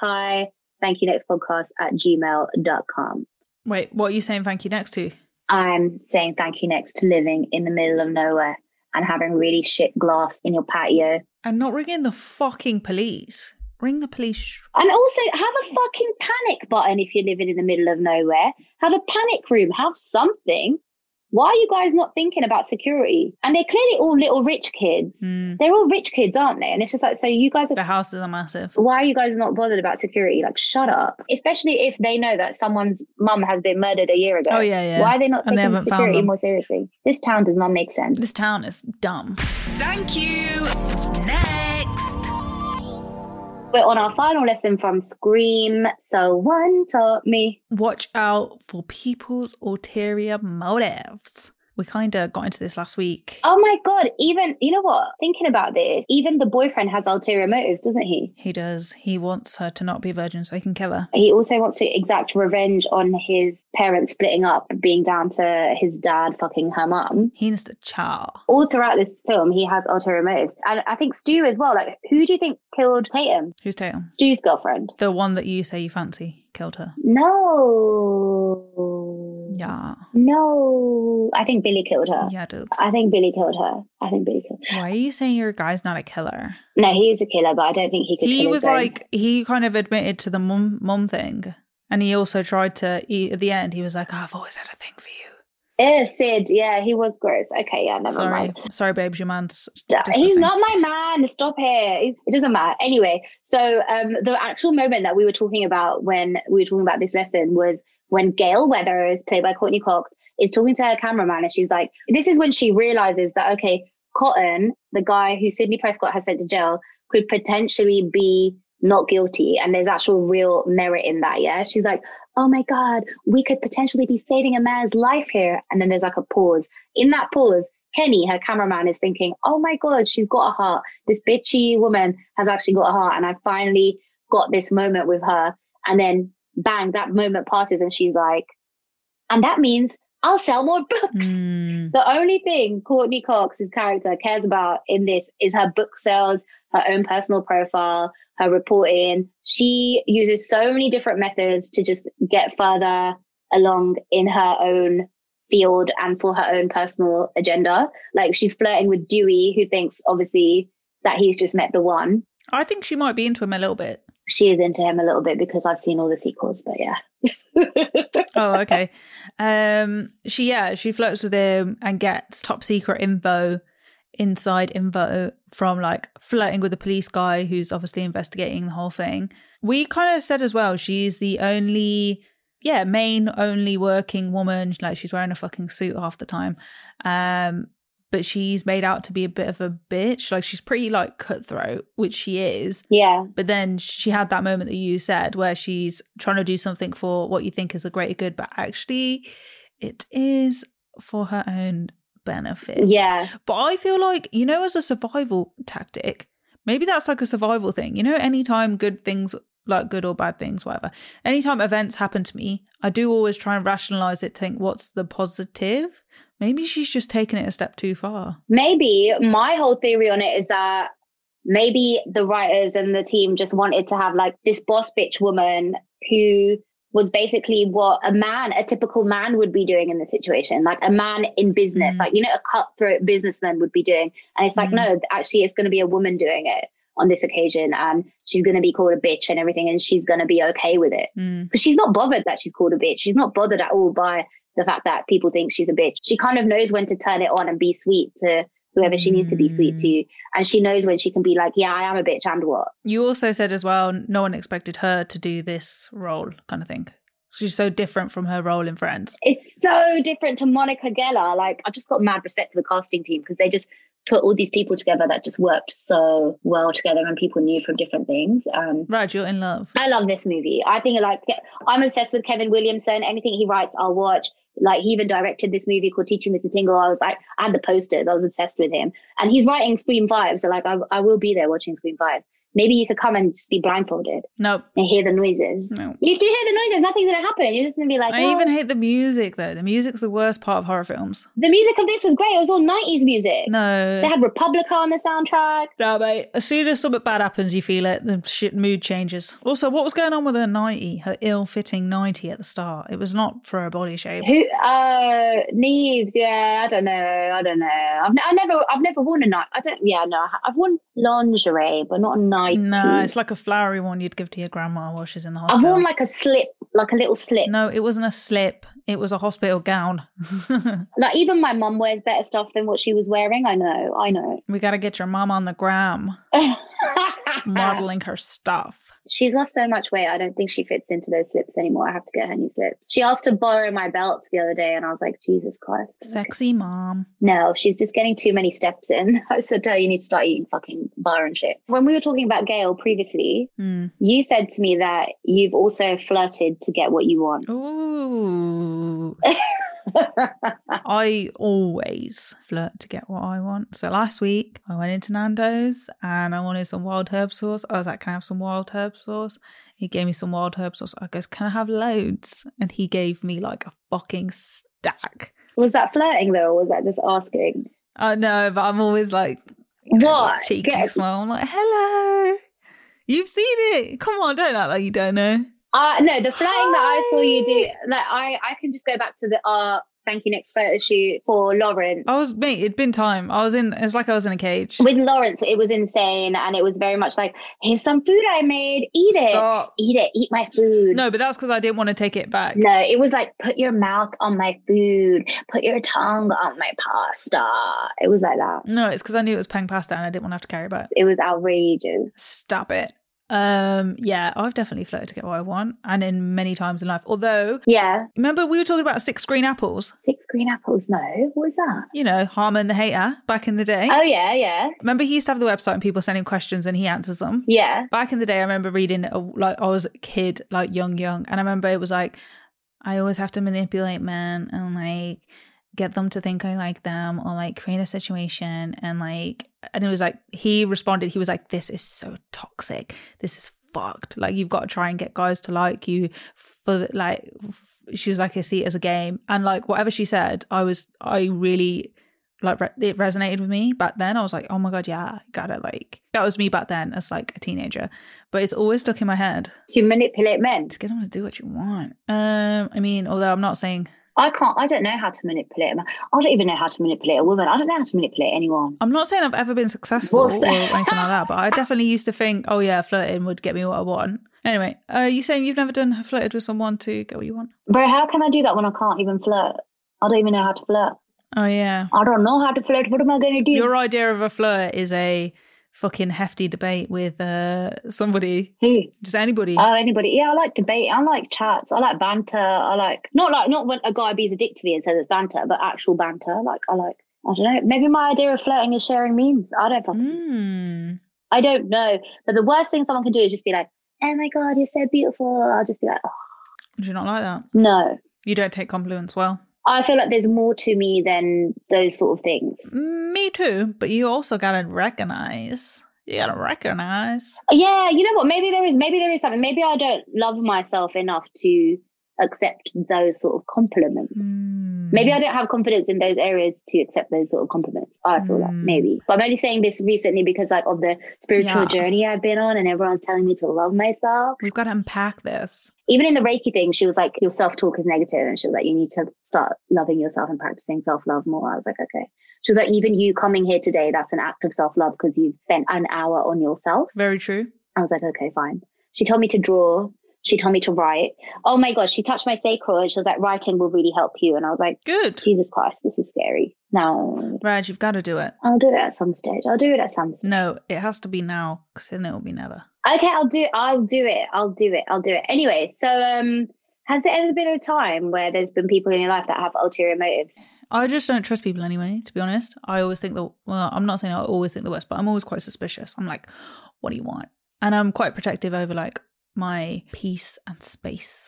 Speaker 4: hi@thankyouNextPodcast@gmail.com.
Speaker 5: Wait, what are you saying thank you next to?
Speaker 4: I'm saying thank you next to living in the middle of nowhere and having really shit glass in your patio.
Speaker 5: And not ringing the fucking police. Ring the police.
Speaker 4: And also have a fucking panic button if you're living in the middle of nowhere. Have a panic room. Have something. Why are you guys not thinking about security? And they're clearly all little rich kids. They're all rich kids, aren't they? And it's just like, so you guys are...
Speaker 5: The houses are massive.
Speaker 4: Why are you guys not bothered about security? Like, shut up. Especially if they know that someone's mum has been murdered a year ago.
Speaker 5: Oh, yeah.
Speaker 4: Why are they not taking security more seriously? This town does not make sense.
Speaker 5: This town is dumb.
Speaker 3: Thank you. Next.
Speaker 4: We're on our final lesson from Scream. So one taught me.
Speaker 5: Watch out for people's ulterior motives. We kind of got into this last week.
Speaker 4: Oh my God. Even, you know what? Thinking about this, even the boyfriend has ulterior motives, doesn't he?
Speaker 5: He does. He wants her to not be a virgin so he can kill her.
Speaker 4: He also wants to exact revenge on his parents splitting up, being down to his dad fucking her mum.
Speaker 5: He needs to chow.
Speaker 4: All throughout this film, he has ulterior motives. And I think Stu as well. Like, who do you think killed Tatum?
Speaker 5: Who's Tatum?
Speaker 4: Stu's girlfriend.
Speaker 5: The one that you say you fancy killed her.
Speaker 4: No.
Speaker 5: Yeah.
Speaker 4: No. I think Billy killed her.
Speaker 5: Yeah, dude.
Speaker 4: I think Billy killed her. Why
Speaker 5: are you saying your guy's not a killer?
Speaker 4: No, he is a killer, but I don't think he could kill
Speaker 5: He was
Speaker 4: his own.
Speaker 5: like, he kind of admitted to the mum thing. And he also tried to, at the end, he was like, oh, I've always had a thing for you.
Speaker 4: Sid, yeah, he was gross. Okay, yeah, never mind.
Speaker 5: Sorry, babes, your man's
Speaker 4: He's not my man. Stop it. It doesn't matter. Anyway, so the actual moment that we were talking about when we were talking about this lesson was when Gail Weathers, played by Courtney Cox, is talking to her cameraman, and she's like, this is when she realizes that, okay, Cotton, the guy who Sidney Prescott has sent to jail, could potentially be not guilty, and there's actual real merit in that. Yeah, she's like, oh my God, we could potentially be saving a man's life here. And then there's like a pause. In that pause, Kenny, her cameraman, is thinking, oh my God, she's got a heart. This bitchy woman has actually got a heart, and I finally got this moment with her. And then bang, that moment passes, and she's like, and that means I'll sell more books. The only thing Courtney Cox's character cares about in this is her book sales, her own personal profile, her reporting. She uses so many different methods to just get further along in her own field and for her own personal agenda. Like, she's flirting with Dewey, who thinks obviously that he's just met the one.
Speaker 5: I think she might be into him a little bit.
Speaker 4: She is into him a little bit because I've seen all the sequels, but yeah.
Speaker 5: Oh, okay. She flirts with him and gets top secret inside info from like flirting with the police guy who's obviously investigating the whole thing. We kind of said as well, she's the only main only working woman. Like, she's wearing a fucking suit half the time. but she's made out to be a bit of a bitch. Like, she's pretty like cutthroat, which she is.
Speaker 4: Yeah.
Speaker 5: But then she had that moment that you said where she's trying to do something for what you think is a greater good, but actually it is for her own benefit.
Speaker 4: Yeah.
Speaker 5: But I feel like, you know, as a survival tactic, maybe that's like a survival thing. You know, anytime good things, like good or bad things, whatever, anytime events happen to me, I do always try and rationalize it, think what's the positive. Maybe she's just taken it a step too far.
Speaker 4: Maybe my whole theory on it is that maybe the writers and the team just wanted to have like this boss bitch woman who was basically what a typical man would be doing in the situation, like a man in business, like, you know, a cutthroat businessman would be doing. And it's like, no, actually it's going to be a woman doing it on this occasion, and she's going to be called a bitch and everything, and she's going to be okay with it. Because she's not bothered that she's called a bitch. She's not bothered at all by the fact that people think she's a bitch. She kind of knows when to turn it on and be sweet to whoever she needs to be sweet to. And she knows when she can be like, yeah, I am a bitch, and what?
Speaker 5: You also said as well, no one expected her to do this role kind of thing. She's so different from her role in Friends.
Speaker 4: It's so different to Monica Geller. Like, I've just got mad respect for the casting team because they just put all these people together that just worked so well together and people knew from different things.
Speaker 5: Right, you're in love.
Speaker 4: I love this movie. I think, like, I'm obsessed with Kevin Williamson. Anything he writes, I'll watch. Like, he even directed this movie called Teaching Mr. Tingle. I was like, I had the posters. I was obsessed with him. And he's writing Scream 5. So, like, I will be there watching Scream 5. Maybe you could come and just be blindfolded.
Speaker 5: Nope.
Speaker 4: And hear the noises.
Speaker 5: No.
Speaker 4: You do hear the noises. Nothing's going to happen. You're just going to be like,
Speaker 5: I even hate the music, though. The music's the worst part of horror films.
Speaker 4: The music of this was great. It was all 90s music.
Speaker 5: No.
Speaker 4: They had Republica on the soundtrack.
Speaker 5: No, mate. As soon as something bad happens, you feel it. The shit mood changes. Also, what was going on with her 90? Her ill-fitting 90 at the start. It was not for her body shape.
Speaker 4: Who? Neves. Yeah, I don't know. I've never worn a night. I've worn lingerie, but not a night.
Speaker 5: No, it's like a flowery one you'd give to your grandma while she's in the hospital.
Speaker 4: I've worn like a slip, like a little slip.
Speaker 5: No, it wasn't a slip. It was a hospital gown.
Speaker 4: Like, even my mum wears better stuff than what she was wearing. I know.
Speaker 5: We got to get your mum on the gram. Modeling her stuff.
Speaker 4: She's lost so much weight. I don't think she fits into those slips anymore. I have to get her new slips. She asked to borrow my belts the other day and I was like, Jesus Christ.
Speaker 5: Sexy mom.
Speaker 4: No, she's just getting too many steps in. I said to her, you need to start eating fucking bar and shit. When we were talking about Gail previously, you said to me that you've also flirted to get what you want.
Speaker 5: Ooh. I always flirt to get what I want. So last week I went into Nando's and I wanted some wild herb sauce. I was like, can I have some wild herb sauce? He gave me some wild herb sauce. I goes, can I have loads? And he gave me like a fucking stack.
Speaker 4: Was that flirting though, or was that just asking?
Speaker 5: No, but I'm always like,
Speaker 4: what?
Speaker 5: Cheeky smile. I'm like, hello, you've seen it. Come on, don't act like you don't know.
Speaker 4: No, the flirting that I saw you do, like I can just go back to the Thank You Next photo shoot for Lawrence.
Speaker 5: It'd been time. It was like I was in a cage.
Speaker 4: With Lawrence, it was insane. And it was very much like, here's some food I made. Eat it.
Speaker 5: Stop.
Speaker 4: Eat it. Eat my food.
Speaker 5: No, but that's because I didn't want to take it back.
Speaker 4: No, it was like, put your mouth on my food. Put your tongue on my pasta. It was like that.
Speaker 5: No, it's because I knew it was pang pasta and I didn't want to have to carry it back.
Speaker 4: It was outrageous.
Speaker 5: Stop it. Yeah, I've definitely flirted to get what I want, and in many times in life. Although,
Speaker 4: yeah,
Speaker 5: remember we were talking about 6 green apples?
Speaker 4: 6 green apples? No, what was that?
Speaker 5: You know, Harmon the hater back in the day.
Speaker 4: Oh yeah.
Speaker 5: Remember he used to have the website and people sending questions and he answers them.
Speaker 4: Yeah.
Speaker 5: Back in the day, I remember reading like I was a kid, like young, and I remember it was like, I always have to manipulate men and like get them to think I like them or like create a situation and it was like, he responded, he was like, this is so toxic, this is fucked, like you've got to try and get guys to like you for like, she was like, I see it as a game. And like whatever she said, I really like it resonated with me back then. I was like, oh my god, yeah, gotta like, that was me back then as like a teenager, but it's always stuck in my head
Speaker 4: to manipulate men,
Speaker 5: just get them to do what you want. I mean, although I'm not saying
Speaker 4: I don't know how to manipulate a man. I don't even know how to manipulate a woman. I don't know how to manipulate anyone.
Speaker 5: I'm not saying I've ever been successful or anything like that, but I definitely used to think, oh yeah, flirting would get me what I want. Anyway, you saying you've never flirted with someone to get what you want?
Speaker 4: Bro, how can I do that when I can't even flirt? I don't even know how to flirt.
Speaker 5: Oh yeah.
Speaker 4: I don't know how to flirt. What am I going to do?
Speaker 5: Your idea of a flirt is a fucking hefty debate with somebody.
Speaker 4: Who?
Speaker 5: Just anybody.
Speaker 4: Oh, anybody. Yeah, I like debate. I like chats. I like banter. I like not when a guy bees a dick to me and says it's banter, but actual banter. I like I don't know. Maybe my idea of flirting is sharing memes. I don't fucking I don't know. But the worst thing someone can do is just be like, oh my God, you're so beautiful. I'll just be like, oh.
Speaker 5: Do you not like that?
Speaker 4: No.
Speaker 5: You don't take compliments well?
Speaker 4: I feel like there's more to me than those sort of things.
Speaker 5: Me too. But you also gotta recognize. You gotta recognize.
Speaker 4: Yeah, you know what? Maybe there is something. Maybe I don't love myself enough to accept those sort of compliments. Maybe I don't have confidence in those areas to accept those sort of compliments. I feel like maybe. But I'm only saying this recently because like of the spiritual journey I've been on and everyone's telling me to love myself.
Speaker 5: We've got to unpack this.
Speaker 4: Even in the Reiki thing, she was like, your self-talk is negative. And she was like, you need to start loving yourself and practicing self-love more. I was like, okay. She was like, even you coming here today, that's an act of self-love because you've spent an hour on yourself.
Speaker 5: Very true.
Speaker 4: I was like, okay, fine. She told me to draw. She told me to write. Oh my gosh, she touched my sacral and she was like, writing will really help you. And I was like,
Speaker 5: good.
Speaker 4: Jesus Christ, this is scary. No.
Speaker 5: Raj, you've got to do it.
Speaker 4: I'll do it at some stage.
Speaker 5: No, it has to be now because then it will be never.
Speaker 4: Okay, I'll do it. Anyway, so has there ever been a time where there's been people in your life that have ulterior motives?
Speaker 5: I just don't trust people anyway, to be honest. I always think I'm not saying I always think the worst, but I'm always quite suspicious. I'm like, what do you want? And I'm quite protective over like my peace and space,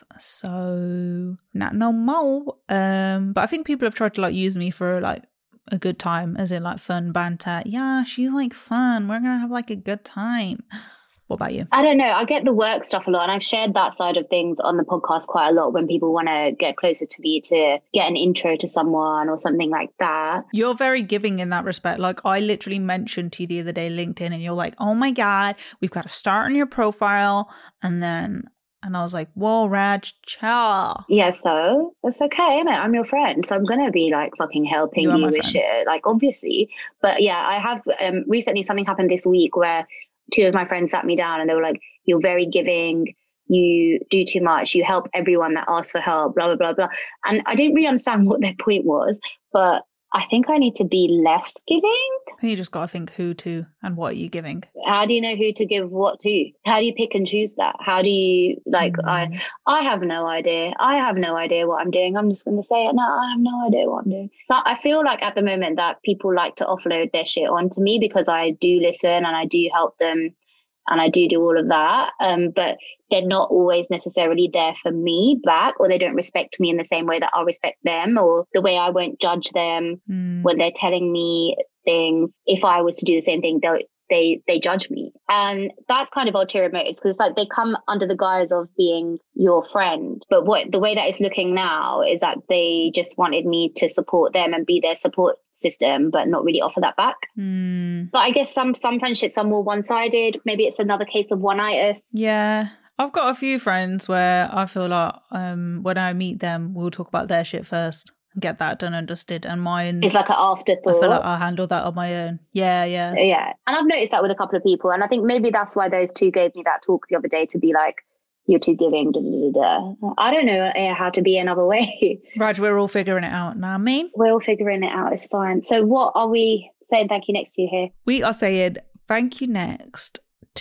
Speaker 5: so not no more. But I think people have tried to like use me for like a good time, as in like fun banter. Yeah, she's like fun, we're gonna have like a good time. What about you?
Speaker 4: I don't know. I get the work stuff a lot, and I've shared that side of things on the podcast quite a lot when people want to get closer to me to get an intro to someone or something like that.
Speaker 5: You're very giving in that respect. Like I literally mentioned to you the other day LinkedIn, and you're like, oh my God, we've got to start on your profile. And I was like, whoa, Raj, chill.
Speaker 4: Yeah, so it's okay, innit? I'm your friend, so I'm gonna be like fucking helping you with shit, like obviously. But yeah, I have recently something happened this week where two of my friends sat me down and they were like, you're very giving, you do too much, you help everyone that asks for help, blah, blah, blah, blah. And I didn't really understand what their point was, but I think I need to be less giving.
Speaker 5: You just got to think who to and what are you giving.
Speaker 4: How do you know who to give what to? How do you pick and choose that? How do you, like, I have no idea. I have no idea what I'm doing. I'm just going to say it now. I have no idea what I'm doing. So I feel like at the moment that people like to offload their shit onto me because I do listen and I do help them and I do all of that. But they're not always necessarily there for me back, or they don't respect me in the same way that I'll respect them, or the way I won't judge them when they're telling me things. If I was to do the same thing, they judge me. And that's kind of ulterior motives because it's like they come under the guise of being your friend. But the way that it's looking now is that they just wanted me to support them and be their support system, but not really offer that back. But I guess some friendships are more one-sided. Maybe it's another case of one-itis.
Speaker 5: Yeah. I've got a few friends where I feel like when I meet them, we'll talk about their shit first and get that done, understood. And mine,
Speaker 4: it's like an afterthought.
Speaker 5: I feel like I'll handle that on my own. Yeah.
Speaker 4: And I've noticed that with a couple of people. And I think maybe that's why those two gave me that talk the other day to be like, you're too giving. I don't know how to be another way.
Speaker 5: Raj, we're all figuring it out now.
Speaker 4: We're all figuring it out. It's fine. So what are we saying thank you next to here?
Speaker 5: We are saying thank you next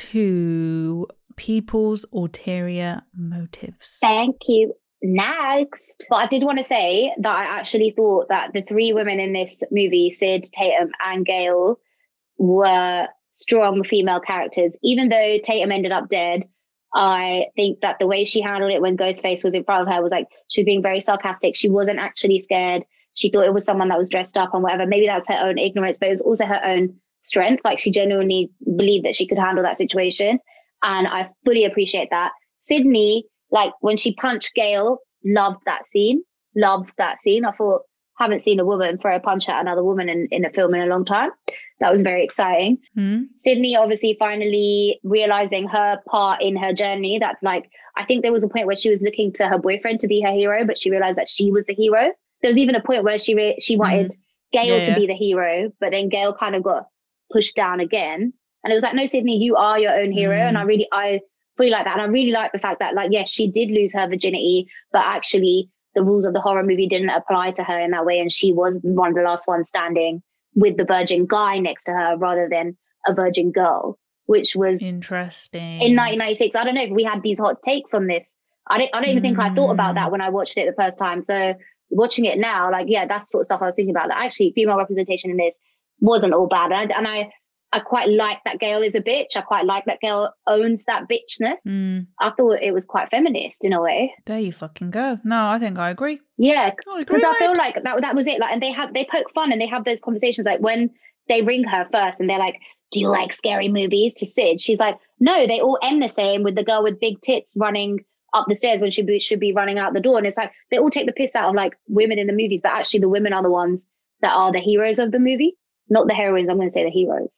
Speaker 5: to people's ulterior motives.
Speaker 4: Thank you next. But I did want to say that I actually thought that the three women in this movie, Sid, Tatum and Gail, were strong female characters. Even though Tatum ended up dead, I think that the way she handled it when Ghostface was in front of her was like, she was being very sarcastic. She wasn't actually scared. She thought it was someone that was dressed up and whatever. Maybe that's her own ignorance, but it was also her own strength. Like she genuinely believed that she could handle that situation. And I fully appreciate that. Sydney, like when she punched Gail, loved that scene. I thought, haven't seen a woman throw a punch at another woman in a film in a long time. That was very exciting. Sydney obviously finally realizing her part in her journey. That's like, I think there was a point where she was looking to her boyfriend to be her hero, but she realized that she was the hero. There was even a point where she wanted Gail to be the hero, but then Gail kind of got pushed down again. And it was like, no, Sydney, you are your own hero. And I really like that. And I really like the fact that, like, yes, she did lose her virginity, but actually the rules of the horror movie didn't apply to her in that way. And she was one of the last ones standing with the virgin guy next to her rather than a virgin girl, which was
Speaker 5: interesting.
Speaker 4: In 1996. I don't know if we had these hot takes on this. I don't even think I thought about that when I watched it the first time. So watching it now, like, yeah, that's the sort of stuff I was thinking about. Like, actually, female representation in this wasn't all bad. And I quite like that Gail is a bitch. I quite like that Gail owns that bitchness. I thought it was quite feminist in a way.
Speaker 5: There you fucking go. No, I think I agree.
Speaker 4: Yeah,
Speaker 5: I agree,
Speaker 4: because I feel like that was it. Like, and they poke fun and they have those conversations. Like when they ring her first and they're like, "Do you like scary movies?" to Sid, she's like, "No." They all end the same, with the girl with big tits running up the stairs when she should be running out the door. And it's like they all take the piss out of like women in the movies, but actually the women are the ones that are the heroes of the movie. Not the heroines, I'm going to say the heroes.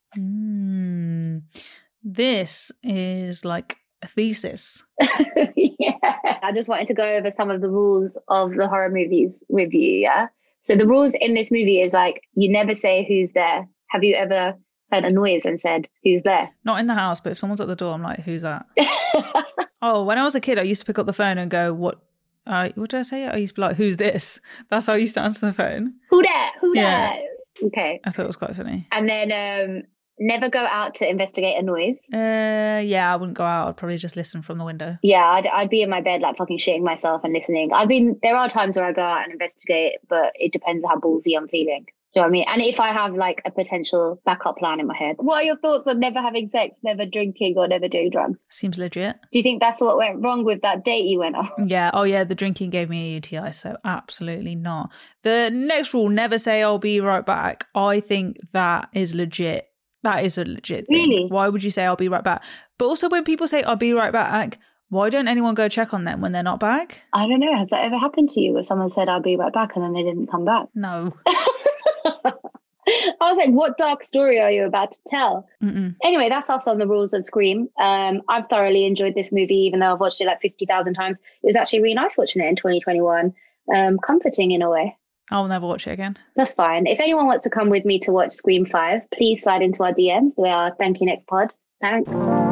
Speaker 5: This is like a thesis.
Speaker 4: Yeah. I just wanted to go over some of the rules of the horror movies with you, yeah? So the rules in this movie is like, you never say who's there. Have you ever heard a noise and said, who's there?
Speaker 5: Not in the house, but if someone's at the door, I'm like, who's that? Oh, when I was a kid, I used to pick up the phone and go, what did I say? I used to be like, who's this? That's how I used to answer the phone.
Speaker 4: Who that? Who that? Okay.
Speaker 5: I thought it was quite funny.
Speaker 4: And then never go out to investigate a noise.
Speaker 5: Yeah, I wouldn't go out. I'd probably just listen from the window.
Speaker 4: Yeah, I'd be in my bed like fucking shitting myself and listening. There are times where I go out and investigate, but it depends how ballsy I'm feeling. Do you know what I mean? And if I have like a potential backup plan in my head. What are your thoughts on never having sex, never drinking, or never doing drugs?
Speaker 5: Seems legit.
Speaker 4: Do you think that's what went wrong with that date you went on?
Speaker 5: Yeah. Oh yeah, the drinking gave me a UTI, so absolutely not. The next rule, never say I'll be right back. I think that is legit. That is a legit thing.
Speaker 4: Really?
Speaker 5: Why would you say I'll be right back? But also when people say I'll be right back, why don't anyone go check on them when they're not back?
Speaker 4: I don't know. Has that ever happened to you where someone said I'll be right back and then they didn't come back?
Speaker 5: No.
Speaker 4: I was like, what dark story are you about to tell?
Speaker 5: Mm-mm.
Speaker 4: Anyway, that's us on the rules of Scream. I've thoroughly enjoyed this movie, even though I've watched it like 50,000 times. It was actually really nice watching it in 2021. Comforting in a way.
Speaker 5: I'll never watch it again.
Speaker 4: That's fine. If anyone wants to come with me to watch Scream 5, please slide into our DMs. We are Thank You Next Pod. Thanks.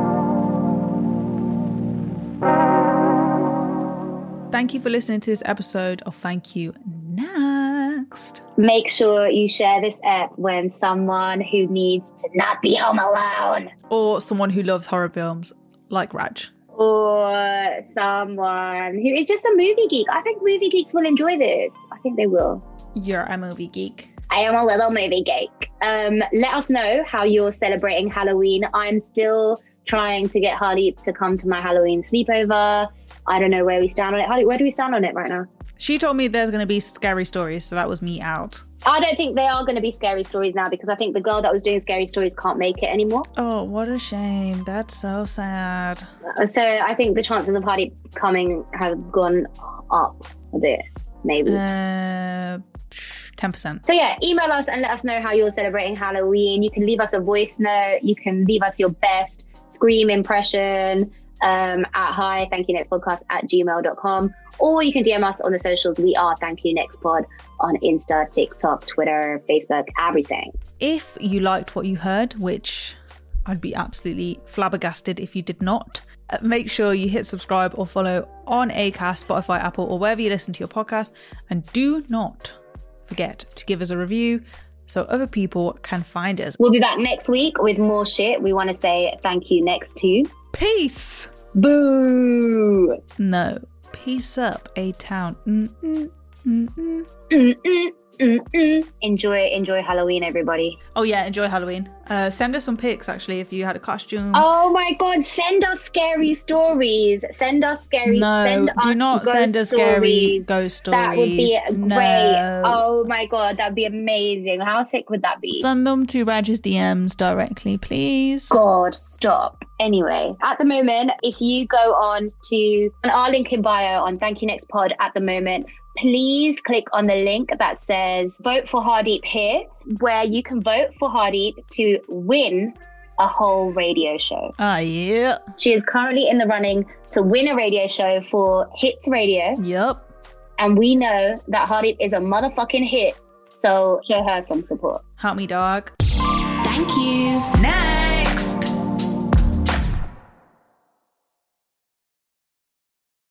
Speaker 5: Thank you for listening to this episode of Thank You Next.
Speaker 4: Make sure you share this app when someone who needs to not be home alone.
Speaker 5: Or someone who loves horror films like Raj.
Speaker 4: Or someone who is just a movie geek. I think movie geeks will enjoy this. I think they will.
Speaker 5: You're a movie geek.
Speaker 4: I am a little movie geek. Let us know how you're celebrating Halloween. I'm still trying to get Hardeep to come to my Halloween sleepover. I don't know where we stand on it. Hardeep, where do we stand on it right now?
Speaker 5: She told me there's going to be scary stories, so that was me out.
Speaker 4: I don't think they are going to be scary stories now, because I think the girl that was doing scary stories can't make it anymore.
Speaker 5: Oh, what a shame. That's so sad.
Speaker 4: So I think the chances of Hardeep coming have gone up a bit, maybe.
Speaker 5: 10%.
Speaker 4: So yeah, email us and let us know how you're celebrating Halloween. You can leave us a voice note. You can leave us your best Scream impression at hithankyouNextPodcast@gmail.com, or you can DM us on the socials. We are Thank You Next Pod on Insta, TikTok, Twitter, Facebook, everything.
Speaker 5: If you liked what you heard, which I'd be absolutely flabbergasted if you did not, make sure you hit subscribe or follow on Acast, Spotify, Apple, or wherever you listen to your podcast. And do not forget to give us a review so other people can find us.
Speaker 4: We'll be back next week with more shit. We want to say thank you next to
Speaker 5: peace.
Speaker 4: Boo.
Speaker 5: No, peace up, A-Town.
Speaker 4: Enjoy Halloween, everybody.
Speaker 5: Oh yeah, enjoy Halloween. Send us some pics actually if you had a costume.
Speaker 4: Oh my god, send us scary stories. Send us scary.
Speaker 5: No, do not send us scary ghost stories.
Speaker 4: That would be great.
Speaker 5: No.
Speaker 4: Oh my god, that'd be amazing. How sick would that be?
Speaker 5: Send them to Raj's DMs directly, please.
Speaker 4: God, stop. Anyway, at the moment, if you go on to our link in bio on Thank You Next Pod at the moment, please click on the link that says Vote for Hardeep here, where you can vote for Hardeep to win a whole radio show.
Speaker 5: Ah, yeah.
Speaker 4: She is currently in the running to win a radio show for Hits Radio.
Speaker 5: Yep.
Speaker 4: And we know that Hardeep is a motherfucking hit, so show her some support.
Speaker 5: Help me, dog.
Speaker 2: Thank you.
Speaker 3: Next.